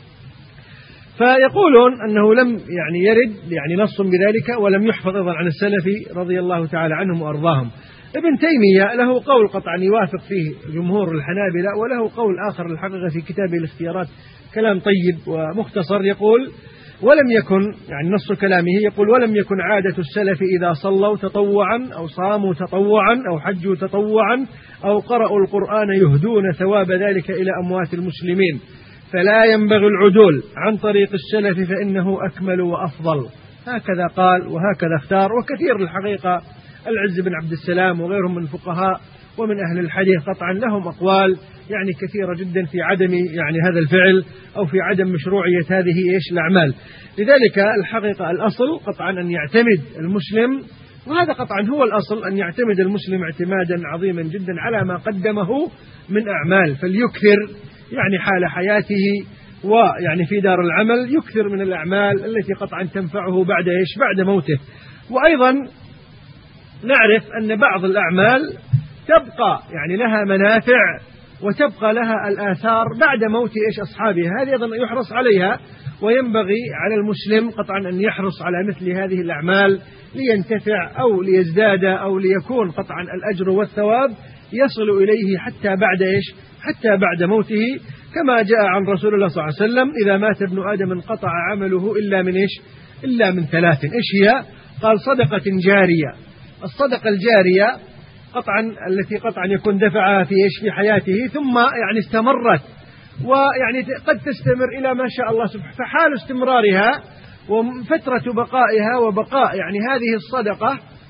فيقولون أنه لم يعني يرد يعني نص بذلك ولم يحفظ أيضا عن السلف رضي الله تعالى عنهم وأرضاهم. ابن تيمية له قول قطعا يوافق فيه جمهور الحنابلة، وله قول آخر الحقيقة في كتابه الاختيارات كلام طيب ومختصر، يقول ولم يكن يعني نص كلامه يقول ولم يكن عادة السلف إذا صلوا تطوعا أو صاموا تطوعا أو حجوا تطوعا أو قرأوا القرآن يهدون ثواب ذلك إلى أموات المسلمين، فلا ينبغي العدول عن طريق السلف فإنه أكمل وأفضل. هكذا قال وهكذا اختار. وكثير الحقيقة العز بن عبد السلام وغيرهم من الفقهاء ومن أهل الحديث قطعا لهم أقوال يعني كثيرة جدا في عدم يعني هذا الفعل أو في عدم مشروعية هذه إيش الأعمال. لذلك الحقيقة الأصل قطعا أن يعتمد المسلم، وهذا قطعا هو الأصل، أن يعتمد المسلم اعتمادا عظيما جدا على ما قدمه من أعمال، فليكثر يعني حال حياته ويعني في دار العمل يكثر من الأعمال التي قطعا تنفعه بعد إيش؟ بعد موته. وأيضا نعرف أن بعض الأعمال تبقى يعني لها منافع وتبقى لها الآثار بعد موت إيش أصحابها، هذه أيضا يحرص عليها، وينبغي على المسلم قطعا أن يحرص على مثل هذه الأعمال لينتفع أو ليزداد أو ليكون قطعا الأجر والثواب يصل إليه حتى بعد إيش؟ حتى بعد موته، كما جاء عن رسول الله صلى الله عليه وسلم إذا مات ابن آدم انقطع عمله إلا من إيش؟ إلا من ثلاث. إيش هي؟ قال صدقة جارية. الصدقة الجارية قطعا التي قطعا يكون دفعها في إيش؟ في حياته ثم يعني استمرت، ويعني قد تستمر إلى ما شاء الله سبحانه، فحال استمرارها وفترة بقائها وبقاء يعني هذه الصدقة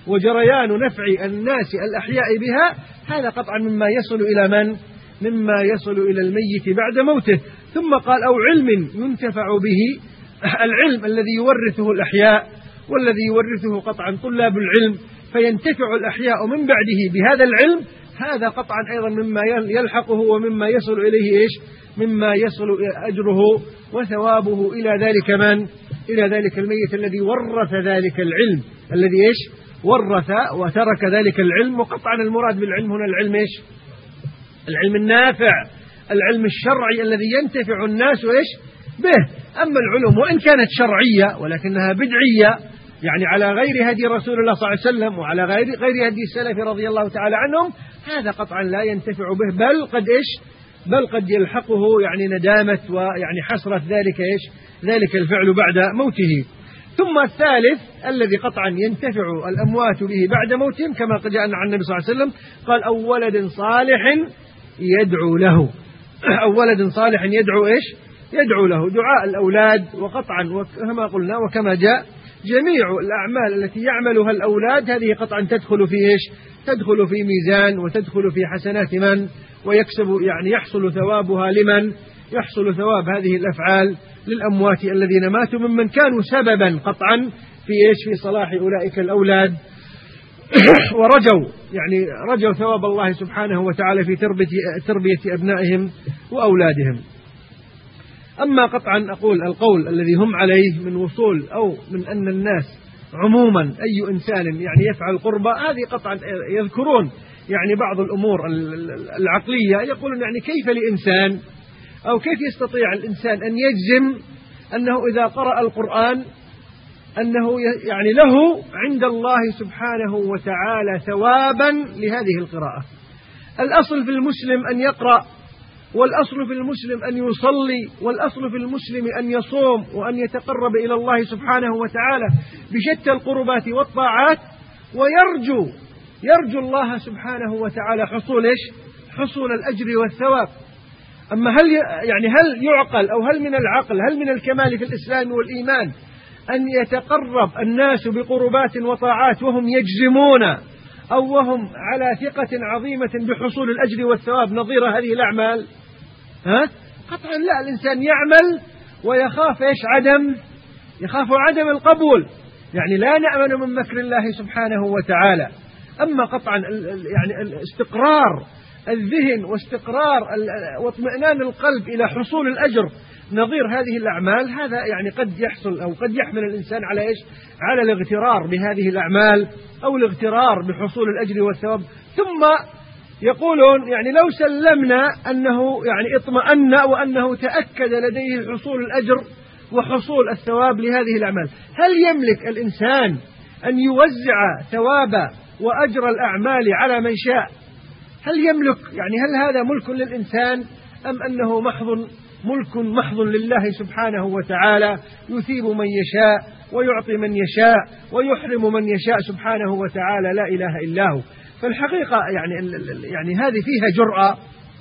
وجريان نفع الناس الأحياء بها، هذا قطعا مما يصل إلى من؟ مما يصل إلى الميت بعد موته. ثم قال أو علم ينتفع به، العلم الذي يورثه الأحياء والذي يورثه قطعا طلاب العلم فينتفع الأحياء من بعده بهذا العلم، هذا قطعا أيضا مما يلحقه ومما يصل إليه إيش؟ مما يصل أجره وثوابه إلى ذلك من؟ إلى ذلك الميت الذي ورث ذلك العلم، الذي إيش؟ ورث وترك ذلك العلم. وقطعا المراد بالعلم هنا العلم إيش؟ العلم النافع، العلم الشرعي الذي ينتفع الناس إيش؟ به. أما العلوم وإن كانت شرعية ولكنها بدعية، يعني على غير هدي رسول الله صلى الله عليه وسلم وعلى غير غير هدي السلف رضي الله تعالى عنهم، هذا قطعا لا ينتفع به، بل قد إيش؟ بل قد يلحقه يعني ندامة ويعني حسرة ذلك إيش؟ ذلك الفعل بعد موته. ثم الثالث الذي قطعا ينتفع الأموات به بعد موتهم كما قد جاء عن النبي صلى الله عليه وسلم، قال أو ولد صالح يدعو له، أو ولد صالح يدعو إيش؟ يدعو له، دعاء الأولاد. وقطعا وكما قلنا وكما جاء جميع الأعمال التي يعملها الأولاد هذه قطعا تدخل في إيش؟ تدخل في ميزان وتدخل في حسنات من؟ ويكسب يعني يحصل ثوابها لمن؟ يحصل ثواب هذه الأفعال للأموات الذين ماتوا ممن كانوا سببا قطعا في إيش؟ في صلاح أولئك الأولاد ورجوا يعني رجوا ثواب الله سبحانه وتعالى في تربية, تربية أبنائهم وأولادهم. أما قطعا أقول القول الذي هم عليه من وصول أو من أن الناس عموما أي إنسان يعني يفعل قربة، هذه قطعا يذكرون يعني بعض الأمور العقلية، يقولون يعني كيف لإنسان أو كيف يستطيع الإنسان أن يجزم أنه إذا قرأ القرآن أنه يعني له عند الله سبحانه وتعالى ثوابا لهذه القراءة. الأصل في المسلم أن يقرأ، والأصل في المسلم أن يصلي، والأصل في المسلم أن يصوم وأن يتقرب إلى الله سبحانه وتعالى بشتى القربات والطاعات، ويرجو يرجو الله سبحانه وتعالى حصول إيش؟ حصول الأجر والثواب. أما هل يعني هل يعقل أو هل من العقل هل من الكمال في الإسلام والإيمان أن يتقرب الناس بقربات وطاعات وهم يجزمون أو وهم على ثقة عظيمة بحصول الأجر والثواب نظير هذه الأعمال؟ ها؟ قطعا لا، الإنسان يعمل ويخاف إيش؟ عدم يخاف عدم القبول، يعني لا نأمن من مكر الله سبحانه وتعالى. أما قطعا يعني الاستقرار الذهن واستقرار واطمئنان القلب إلى حصول الأجر نظير هذه الأعمال، هذا يعني قد يحصل أو قد يحمل الإنسان على إيش؟ على الاغترار بهذه الأعمال أو الاغترار بحصول الأجر والثواب. ثم يقولون يعني لو سلمنا أنه يعني اطمأن وأنه تأكد لديه حصول الأجر وحصول الثواب لهذه الأعمال، هل يملك الإنسان أن يوزع ثواب وأجر الأعمال على من شاء؟ هل يملك يعني هل هذا ملك للإنسان أم أنه محض ملك محض لله سبحانه وتعالى يثيب من يشاء ويعطي من يشاء ويحرم من يشاء سبحانه وتعالى، لا إله إلا هو. فالحقيقة يعني يعني هذه فيها جرأة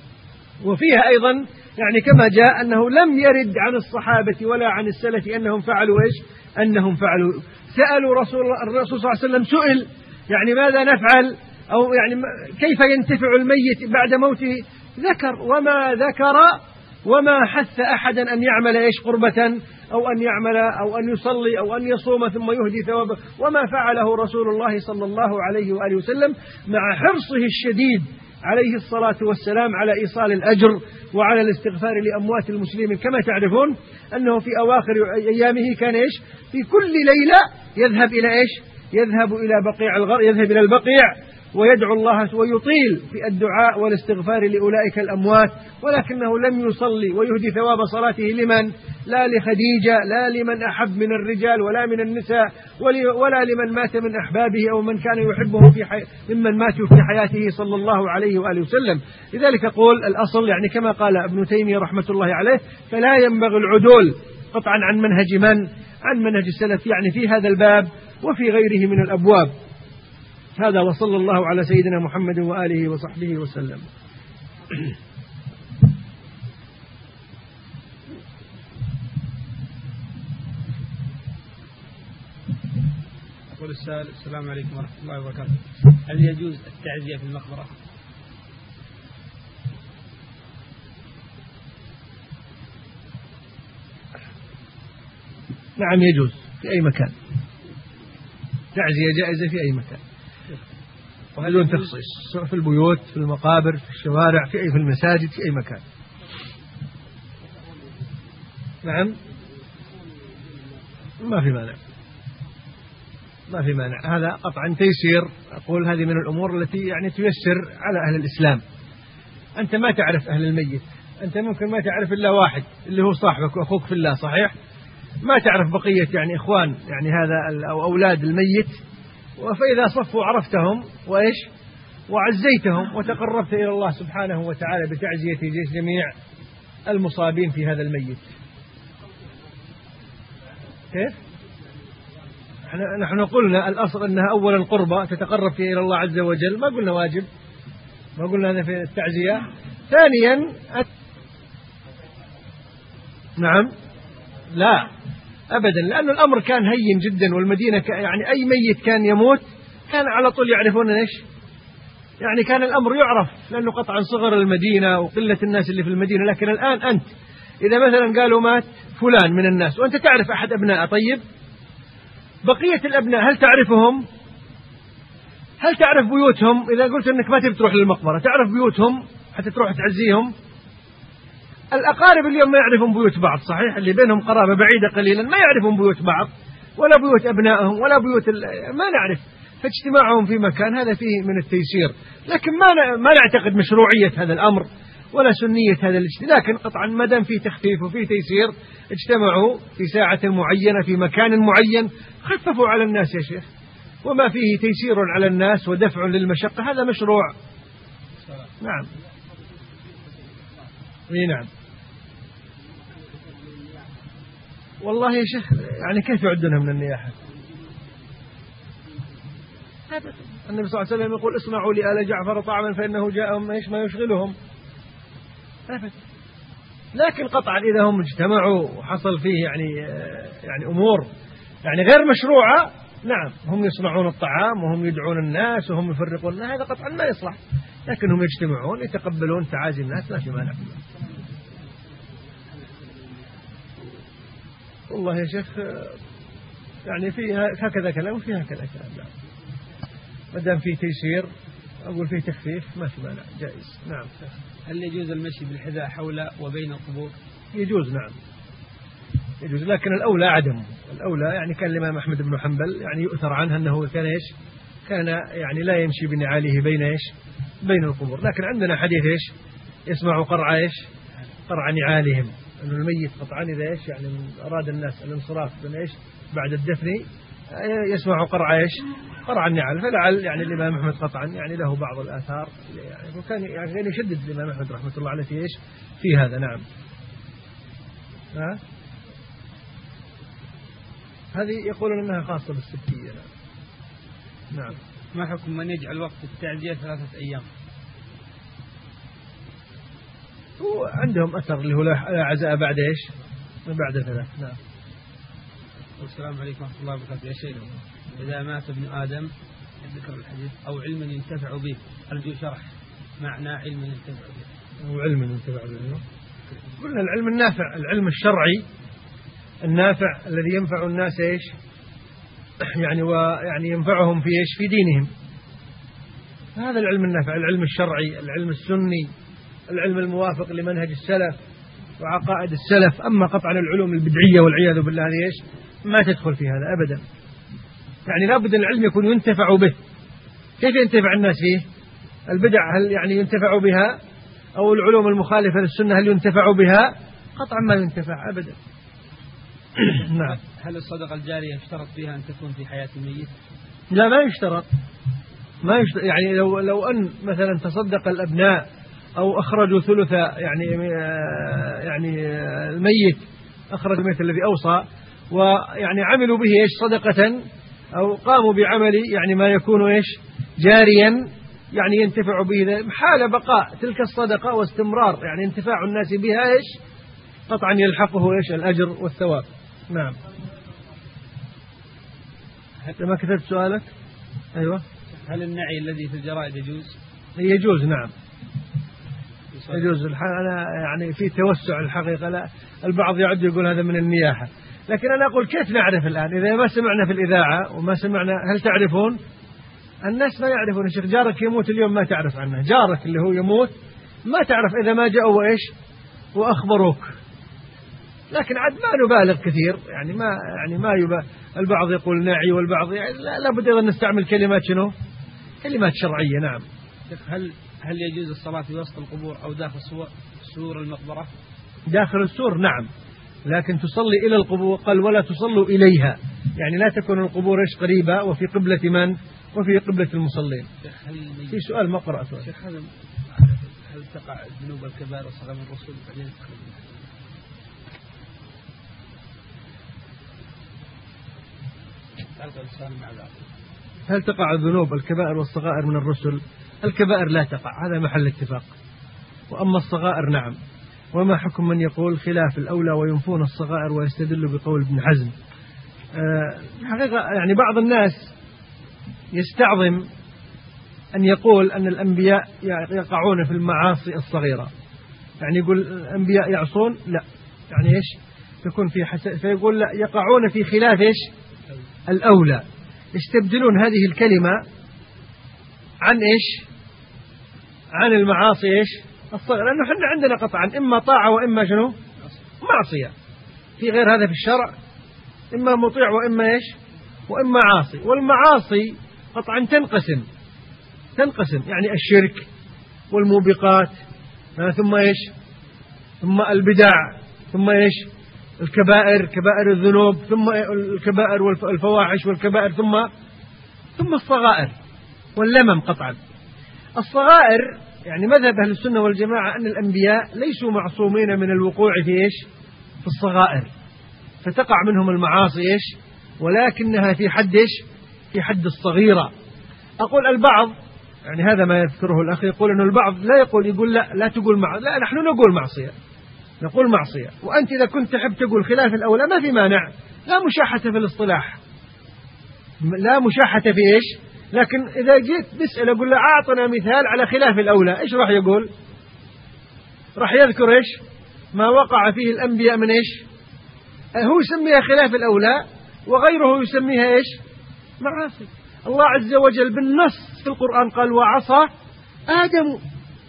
وفيها أيضا يعني كما جاء أنه لم يرد عن الصحابة ولا عن السلف أنهم فعلوا إيش؟ أنهم فعلوا سألوا رسول الرسول صلى الله عليه وسلم، سئل يعني ماذا نفعل أو يعني كيف ينتفع الميت بعد موته، ذكر وما ذكر وما حث أحدا أن يعمل إيش؟ قربة أو أن يعمل أو أن يصلي أو أن يصوم ثم يهدي ثوابه، وما فعله رسول الله صلى الله عليه وآله وسلم مع حرصه الشديد عليه الصلاة والسلام على إيصال الأجر وعلى الاستغفار لأموات المسلمين. كما تعرفون أنه في أواخر أيامه كان إيش؟ في كل ليلة يذهب إلى إيش؟ يذهب إلى بقيع الغر يذهب إلى البقيع ويدعو الله ويطيل في الدعاء والاستغفار لأولئك الأموات، ولكنه لم يصلي ويهدي ثواب صلاته لمن؟ لا لخديجة، لا لمن أحب من الرجال ولا من النساء، ولا لمن مات من أحبابه أو من كان يحبه في حي... ممن ماتوا في حياته صلى الله عليه وآله وسلم. لذلك قول الأصل يعني كما قال ابن تيمية رحمة الله عليه، فلا ينبغي العدول قطعا عن منهج من؟ عن منهج السلف، يعني في هذا الباب وفي غيره من الأبواب. هذا وصلى الله على سيدنا محمد وآله وصحبه وسلم. يقول السائل: السلام عليكم ورحمة الله وبركاته، هل يجوز التعزية في المقبرة؟ نعم يجوز في أي مكان، تعزية جائزة في أي مكان بدون تخصيص، سواء في البيوت، في المقابر، في الشوارع، في أي في المساجد، في أي مكان. نعم ما في مانع، ما في مانع، هذا قطعا تيسير. أقول هذه من الأمور التي يعني تيسر على أهل الإسلام. أنت ما تعرف أهل الميت، أنت ممكن ما تعرف إلا واحد اللي هو صاحبك وأخوك في الله، صحيح؟ ما تعرف بقية يعني إخوان يعني هذا أو أولاد الميت، فإذا صفوا عرفتهم وإيش وعزيتهم وتقربت إلى الله سبحانه وتعالى بتعزية جميع المصابين في هذا الميت. كيف؟ نحن قلنا الأصل أنها أولا قربة تتقرب فيها إلى الله عز وجل، ما قلنا واجب، ما قلنا هذا في التعزية. ثانيا أت... نعم لا أبدا، لأن الأمر كان هين جدا، والمدينة يعني أي ميت كان يموت كان على طول يعرفون إيش يعني، كان الأمر يعرف لأنه قطعا صغر المدينة وقلة الناس اللي في المدينة. لكن الآن أنت إذا مثلا قالوا مات فلان من الناس وأنت تعرف أحد أبنائه، طيب بقية الأبناء هل تعرفهم؟ هل تعرف بيوتهم؟ إذا قلت أنك ما تبي تروح للمقبرة تعرف بيوتهم حتى تروح تعزيهم؟ الأقارب اليوم ما يعرفون بيوت بعض، صحيح؟ اللي بينهم قرابة بعيدة قليلا ما يعرفون بيوت بعض ولا بيوت أبنائهم ولا بيوت ال... ما نعرف. فاجتماعهم في مكان هذا فيه من التيسير، لكن ما ما نعتقد مشروعية هذا الأمر ولا سنية هذا الاجتماع. لكن قطعا ما دام فيه تخفيف وفيه تيسير، اجتمعوا في ساعة معينة في مكان معين، خففوا على الناس يا شيخ، وما فيه تيسير على الناس ودفع للمشقة هذا مشروع. نعم اي نعم. والله يا شيخ يعني كيف يعدونها من النياحة؟ النبي صلى الله عليه وسلم يقول: اصنعوا لآل جعفر طعما فإنه جاءهم ايش ما يشغلهم. لكن قطعا إذا هم اجتمعوا وحصل فيه يعني يعني أمور يعني غير مشروعة، نعم هم يصنعون الطعام وهم يدعون الناس وهم يفرقون، هذا قطعا ما يصلح. لكن هم يجتمعون يتقبلون تعازي الناس، ما في مانع. والله يا شيخ يعني فيها هكذا كلام وفيها هكذا كلام. لا ما دام فيه تيسير أقول فيه تخفيف ما في مانع، جائز. نعم. هل يجوز المشي بالحذاء حول وبين القبور؟ يجوز نعم يجوز، لكن الأولى عدم. الأولى يعني كان الإمام أحمد بن حنبل يعني يؤثر عنه أنه كان إيش كان يعني لا يمشي بنعاله بين إيش بين القبور. لكن عندنا حديث إيش يسمع قرع إيش قرع نعالهم، أن الميت قطعا إذا إيش يعني أراد الناس الانصراف من إيش بعد الدفن يسمع قرع إيش قرع النعال. فلعل يعني الإمام أحمد قطعا يعني له بعض الآثار يعني، وكان يعني يشدد الإمام أحمد رحمة الله عليه في إيش في هذا. نعم. ها هذه يقولون أنها خاصة بالسبتية. نعم. ما حكم من يجعل وقت التعزية ثلاثة أيام؟ وعندهم أثر اللي هو لا عزاء بعد إيش بعد ثلاث. نعم. والسلام عليكم ورحمة الله وبركاته. يا شيخ إذا مات ابن آدم ذكر الحديث أو علم ينتفع به، أرجو شرح معنى علم ينتفع به. أو علم ينتفع به قلنا العلم النافع، العلم الشرعي النافع الذي ينفع الناس إيش يعني ويعني ينفعهم في إيش في دينهم. هذا العلم النافع، العلم الشرعي، العلم السني، العلم الموافق لمنهج السلف وعقائد السلف. أما قطعا العلوم البدعية والعياذ بالله هذه إيش ما تدخل في هذا أبدا. يعني لابد العلم يكون ينتفع به. كيف ينتفع الناس فيه؟ البدع هل يعني ينتفع بها؟ أو العلوم المخالفة للسنة هل ينتفع بها؟ قطعا ما ينتفع أبدا. نعم. هل الصدقة الجارية يشترط فيها أن تكون في حياة الميت؟ لا ما يشترط ما يشترط يعني لو لو أن مثلا تصدق الأبناء أو أخرجوا ثلث يعني يعني الميت أخرج الميت الذي أوصى ويعني عملوا به إيش صدقة أو قاموا بعمل يعني ما يكون إيش جاريا يعني ينتفع به حال بقاء تلك الصدقة واستمرار يعني انتفاع الناس بها إيش قطعا يلحقه إيش الأجر والثواب. نعم. ما كتبت سؤالك. أيوة. هل النعي الذي في الجرائد يجوز؟ يجوز نعم يجوز. أنا يعني في توسع الحقيقة، لا البعض يعد يقول هذا من النياحة، لكن أنا أقول كيف نعرف الآن إذا ما سمعنا في الإذاعة وما سمعنا؟ هل تعرفون؟ الناس ما يعرفون يا شيخ. جارك يموت اليوم ما تعرف عنه، جارك اللي هو يموت ما تعرف إذا ما جاءوا وإيش وأخبروك. لكن عاد ما نبالغ كثير، يعني ما يعني ما يبا البعض يقول نعي والبعض يعني لا بد أن نستعمل كلمات شنو؟ كلمات شرعية. نعم. هل هل يجوز الصلاة في وسط القبور أو داخل سور المقبرة؟ داخل السور نعم، لكن تصلي إلى القبور. قال ولا تصلوا إليها، يعني لا تكون القبور إيش قريبة وفي قبلة من؟ وفي قبلة المصلين. في سؤال ما قرأته. هل تقع ذنوب الكبائر والصغائر من الرسول بعدين؟ هل تقع الذنوب الكبائر والصغائر من الرسل؟ الكبائر لا تقع، هذا محل اتفاق، وأما الصغائر نعم. وما حكم من يقول خلاف الأولى وينفون الصغائر ويستدل بقول ابن حزم؟ الحقيقة أه يعني بعض الناس يستعظم أن يقول أن الأنبياء يقعون في المعاصي الصغيرة، يعني يقول الأنبياء يعصون، لا يعني إيش يكون في حسن، فيقول لا يقعون في خلاف إيش الأولى. يستبدلون هذه الكلمة عن إيش عن المعاصي إيش الصغيرة، لأنه حنا عندنا قطعا إما طاعة وإما شنو معصية، في غير هذا في الشرع إما مطيع وإما إيش وإما عاصي. والمعاصي قطعا تنقسم تنقسم يعني الشرك والموبقات، ثم إيش ثم البدع، ثم إيش الكبائر كبائر الذنوب، ثم الكبائر والفواحش والكبائر، ثم ثم الصغائر واللمم. قطعا الصغائر يعني مذهب أهل السنة والجماعة أن الأنبياء ليسوا معصومين من الوقوع في إيش في الصغائر، فتقع منهم المعاصي إيش ولكنها في حد إيش في حد الصغيرة. أقول البعض يعني هذا ما يذكره الأخ، يقول أن البعض لا يقول يقول لا لا تقول مع لا نحن نقول معصية نقول معصية، وأنت إذا كنت تحب تقول خلاف الأولى ما في مانع، لا مشاحة في الاصطلاح، لا مشاحة في إيش. لكن إذا جيت نسأل أقول له أعطنا مثال على خلاف الأولى، إيش راح يقول؟ راح يذكر إيش ما وقع فيه الأنبياء من إيش، هو يسميها خلاف الأولى وغيره يسميها إيش معاصي. الله عز وجل بالنص في القرآن قال وعصى آدم،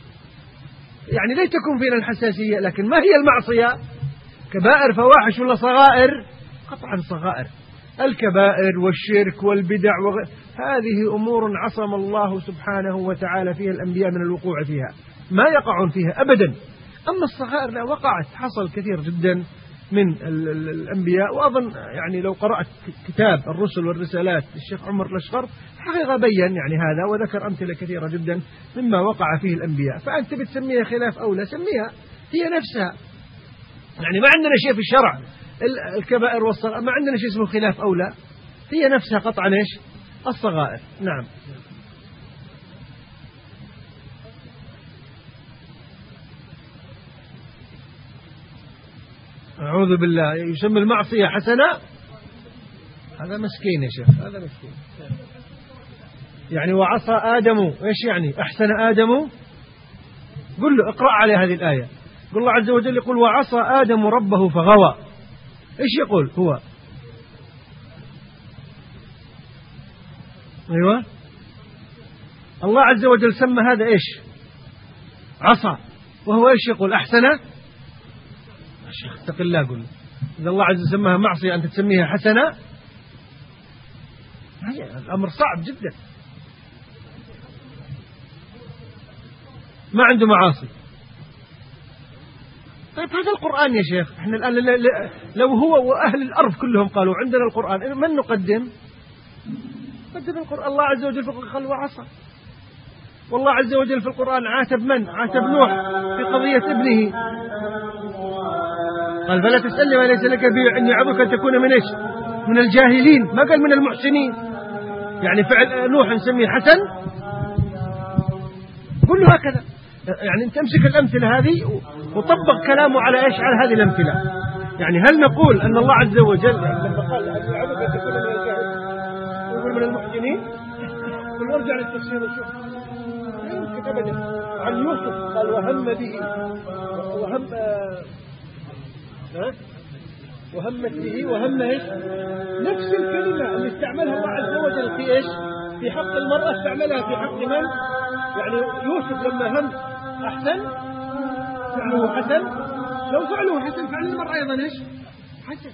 يعني لا تكون فينا الحساسية. لكن ما هي المعصية؟ كبائر فواحش ولا صغائر؟ قطعا صغائر. الكبائر والشرك والبدع وغ... هذه أمور عصم الله سبحانه وتعالى فيها الأنبياء من الوقوع فيها، ما يقعون فيها أبدا. أما الصغائر لا وقعت، حصل كثير جدا من الأنبياء. وأظن يعني لو قرأت كتاب الرسل والرسالات الشيخ عمر الأشقر حقيقة بيّن يعني هذا وذكر أمثلة كثيرة جدا مما وقع فيه الأنبياء. فأنت بتسميها خلاف أولى سميها هي نفسها، يعني ما عندنا شيء في الشرع الكبائر والصغائر ما عندنا شيء اسمه خلاف أولى، هي نفسها قطعا إيش الصغائر. نعم. أعوذ بالله، يسمى المعصية حسنة، هذا مسكين يا شيخ، هذا مسكين. يعني وعصى آدم إيش يعني أحسن آدم؟ قل له اقرأ على هذه الآية، قل الله عز وجل يقول وعصى آدم ربه فغوى، إيش يقول هو؟ أيوة الله عز وجل سمى هذا إيش عصى، وهو إيش يقول أحسن. الشيخ اتق الله، قل إذا الله عز وجل سماها معصية أنت تسميها حسنة، الأمر صعب جدا. ما عنده معاصي. طيب هذا القرآن يا شيخ، احنا الآن لو هو وأهل الأرض كلهم قالوا عندنا القرآن، من نقدم؟ قدم القرآن. الله عز وجل في القرآن قال وعصى، والله عز وجل في القرآن عاتب من؟ عاتب نوح في قضية ابنه، قال فلا تسألني ما ليس لك به إني أعظك أن تكون من إيش؟ من الجاهلين، ما قال من المحسنين. يعني فعل نوح نسميه حسن، كله هكذا. يعني أنت امسك الأمثلة هذه وطبق كلامه على إيش؟ على هذه الأمثلة. يعني هل نقول أن الله عز وجل لما قال أعظك أن تكون من الجاهلين نرجع للتفسير ونشوف لا يمكن أبدا. عن يوسف قال وهم به وهم ها وهمت به وهم إيش نفس الكلمة اللي استعملها الله عز وجل في إيش في حق المرأة استعملها في حق من يعني يوسف لما هم أحسن فعله حسن لو فعله حسن فعل المرأة أيضا إيش حسن.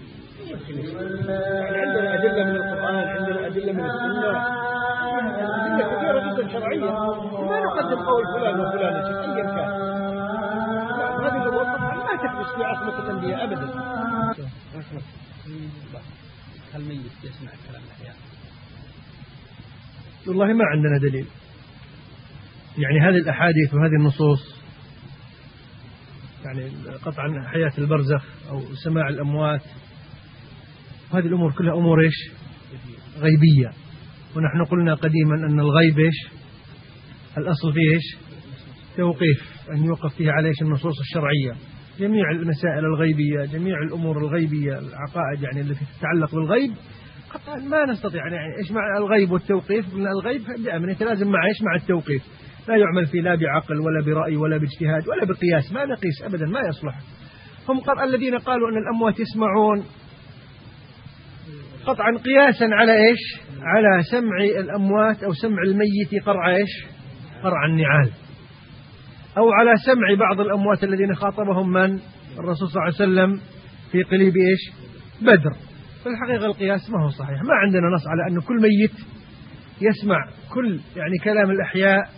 يعني عندنا أدلة من القرآن عندنا أدلة من السنة أدلة كثيرة جدا شرعية ما نقدم قول فلان وفلان أيا كان. هذه الأمور ما تحدث في عصمة الأنبياء أبدا. هل ميت يسمع كلام الأحياء؟ والله ما عندنا دليل. يعني هذه الأحاديث وهذه النصوص يعني قطعا حياة البرزخ أو سماع الأموات هذه الأمور كلها أمور إيش غيبية. ونحن قلنا قديما أن الغيب إيش الأصل فيه إيش توقيف أن يوقف فيها عليه النصوص الشرعية. جميع المسائل الغيبية جميع الأمور الغيبية العقائد يعني التي تتعلق بالغيب قطعا ما نستطيع يعني إيش مع الغيب والتوقيف. قلنا الغيب من يتلازم مع إيش مع التوقيف لا يعمل فيه لا بعقل ولا برأي ولا باجتهاد ولا بقياس ما نقيس أبدا ما يصلح. هم قال الذين قالوا أن الأموات يسمعون قطعا قياسا على إيش على سمع الأموات أو سمع الميت قرع إيش قرع النعال أو على سمع بعض الأموات الذين خاطبهم من الرسول صلى الله عليه وسلم في قليب إيش بدر. في الحقيقة القياس ما هو صحيح. ما عندنا نص على أن كل ميت يسمع كل يعني كلام الأحياء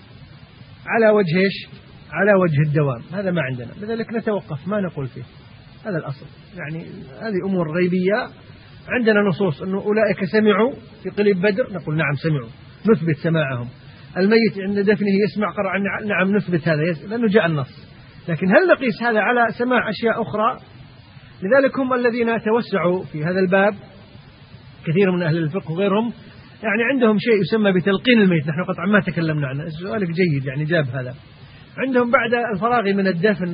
على وجه إيش على وجه الدوام. هذا ما عندنا لذلك نتوقف ما نقول فيه. هذا الأصل. يعني هذه أمور غيبية. عندنا نصوص أنه أولئك سمعوا في قليب بدر نقول نعم سمعوا نثبت سماعهم. الميت عند دفنه يسمع قرع نعم نثبت هذا لأنه جاء النص. لكن هل نقيس هذا على سماع أشياء أخرى؟ لذلك هم الذين توسعوا في هذا الباب كثير من أهل الفقه وغيرهم يعني عندهم شيء يسمى بتلقين الميت. نحن قطعا ما تكلمنا عنه. سؤالك جيد يعني جاب هذا. عندهم بعد الفراغ من الدفن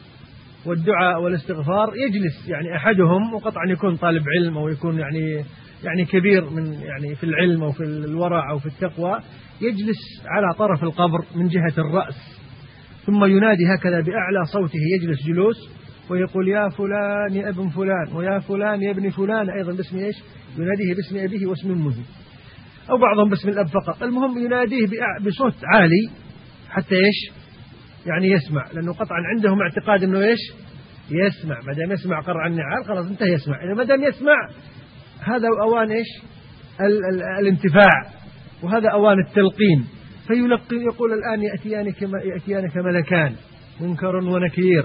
والدعاء والاستغفار يجلس يعني أحدهم وقطعا يكون طالب علم أو يكون يعني يعني كبير من يعني في العلم أو في الورع أو في التقوى يجلس على طرف القبر من جهة الرأس ثم ينادي هكذا بأعلى صوته يجلس جلوس ويقول يا فلان يا ابن فلان ويا فلان يا ابن فلان أيضا باسم إيش يناديه باسم أبيه واسم أمه أو بعضهم باسم الأب فقط. المهم يناديه بصوت عالي حتى إيش يعني يسمع لأنه قطعا عندهم اعتقاد أنه إيش يسمع. ما دام يسمع قرع النعال خلاص انتهى يسمع. إذا ما دام يسمع هذا أوان إيش ال ال الانتفاع وهذا أوان التلقين. فيلقي يقول الآن يأتيانك يأتيانك ملكان منكر ونكير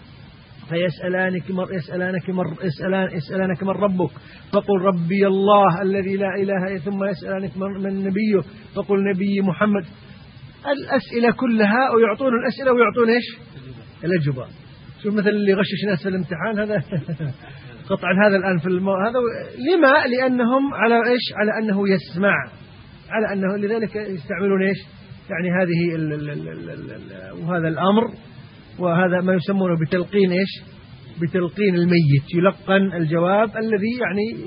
فيسألانك مر يسألانك مر يسألان يسألانك من ربك فقل ربي الله الذي لا إله إلا ثم يسألانك من نبيه فقل نبي محمد. الأسئلة كلها ويعطون الأسئلة ويعطون إيش الأجوبة. شوف مثل اللي غشش ناس في الامتحان هذا قطعا هذا الآن في المو... هذا لما لأنهم على إيش على أنه يسمع على أنه لذلك يستعملون إيش يعني هذه ال ال ال ال ال وهذا الأمر وهذا ما يسمونه بتلقين إيش بتلقين الميت يلقن الجواب الذي يعني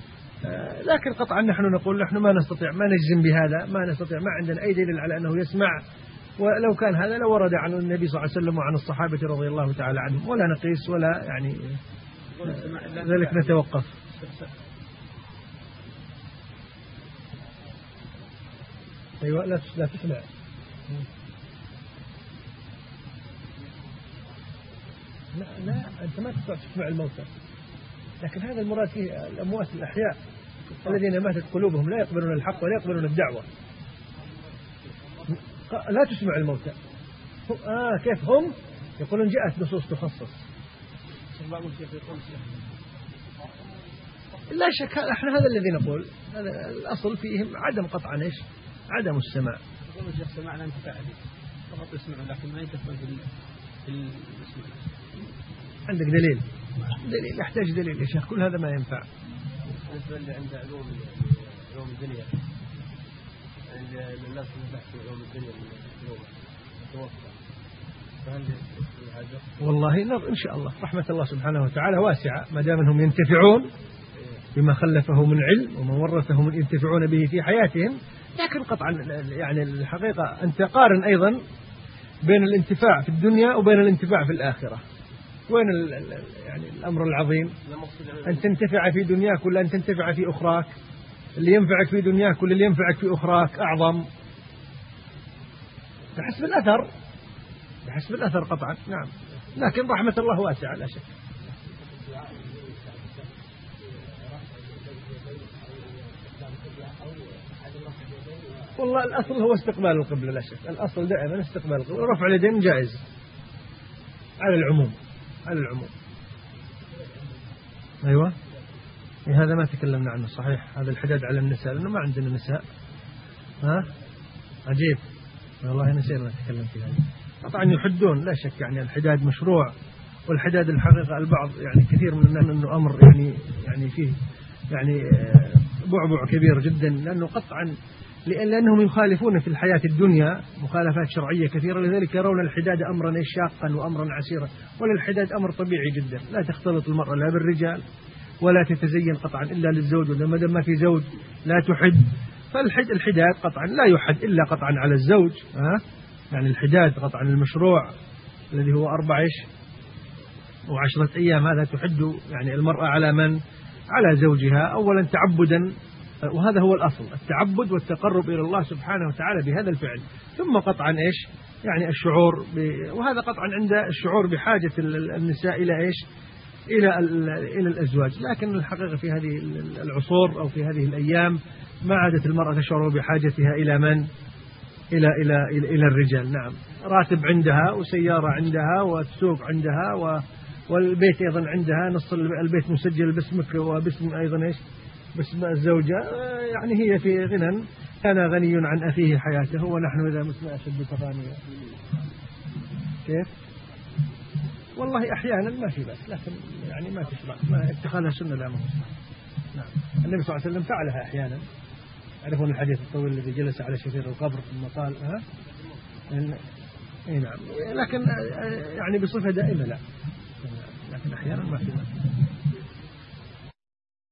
آه لكن قطعا نحن نقول نحن ما نستطيع ما نجزم بهذا ما نستطيع ما عندنا أي دليل على أنه يسمع. ولو كان هذا لو ورد عن النبي صلى الله عليه وسلم وعن الصحابة رضي الله تعالى عنهم ولا نقيس ولا يعني ذلك نتوقف. أيوة لا لا تسمع لا لا أنت ما تستطيع تسمع الموتى لكن هذا المراد فيه الأموات الأحياء الذين ماتت قلوبهم لا يقبلون الحق ولا يقبلون الدعوة. لا تسمع الموتى. آه كيف هم يقولون جاءت نصوص تخصص لا شك. احنا هذا الذي نقول هذا الأصل فيهم عدم قطعا إيش عدم السماع. يقولون الشيخ سمعنا أنت فعلي فقط يسمعون لكن ما ينتفعون في الاسماء. عندك دليل دليل يحتاج دليل يا شيخ. كل هذا ما ينفع. بالنسبة عند علوم علوم الدنيا الناس بحثوا علوم الدنيا من توفى فهل والله نظر إن شاء الله رحمة الله سبحانه وتعالى واسعة ما دام انهم ينتفعون بما خلفه من علم وما ورثه من ينتفعون به في حياتهم لكن قطعا يعني الحقيقة أنت قارن أيضا بين الانتفاع في الدنيا وبين الانتفاع في الآخرة. وين يعني الأمر العظيم؟ أن تنتفع في دنياك ولا أن تنتفع في أخراك؟ اللي ينفعك في دنياك ولا اللي ينفعك في أخراك أعظم؟ بحسب الأثر، بحسب الأثر قطعا. نعم، لكن رحمة الله واسعة لا شك. والله الأصل هو استقبال القبلة لا شك، الأصل دائما استقبال القبلة. رفع اليدين جائز على العموم، على العموم. أيوة، هذا ما تكلمنا عنه صحيح، هذا الحداد على النساء لأنه ما عندنا نساء. ها عجيب والله نسينا نتكلم في هذا. طبعا يحدون لا شك، يعني الحداد مشروع، والحداد الحقيقة البعض يعني كثير من الناس أنه أمر يعني يعني فيه يعني بعبع كبير جدا، لأنه قطعا لأنهم يخالفون في الحياة الدنيا مخالفات شرعية كثيرة، لذلك يرون الحداد أمرا شاقا وأمرا عسيرا. والحداد أمر طبيعي جدا، لا تختلط المرأة لا بالرجال ولا تتزين قطعا إلا للزوج، ولما دام ما في زوج لا تحد. فالحد الحداد قطعا لا يحد إلا قطعا على الزوج. ها يعني الحداد قطعا المشروع الذي هو أربعة وعشرة أيام، هذا تحد يعني المرأة على من؟ على زوجها، أولا تعبدا، وهذا هو الأصل، التعبد والتقرب إلى الله سبحانه وتعالى بهذا الفعل. ثم قطعا إيش يعني الشعور ب... وهذا قطعا عند الشعور بحاجة النساء إلى إيش إلى إلى الأزواج. لكن الحقيقة في هذه العصور أو في هذه الأيام ما عادت المرأة تشعر بحاجتها إلى من؟ إلى إلى إلى, إلى الرجال. نعم، راتب عندها وسيارة عندها وسوق عندها و... والبيت أيضا عندها، نص البيت مسجل باسمك وباسم أيضا إيش باسم الزوجة. يعني هي في غنى، كان غني عن أخيه حياته ونحن إذا متنا أشد تغانيا. كيف؟ والله أحيانا ما في بس، لكن يعني ما تشرع، ما اتخاذها سنة لا مصر. نعم، النبي صلى الله عليه وسلم فعلها أحيانا. عرفون الحديث الطويل الذي جلس على شفير القبر ثم قال ها إن... إيه نعم، لكن يعني بصفة دائمة لا، لكن أحيانا ما في.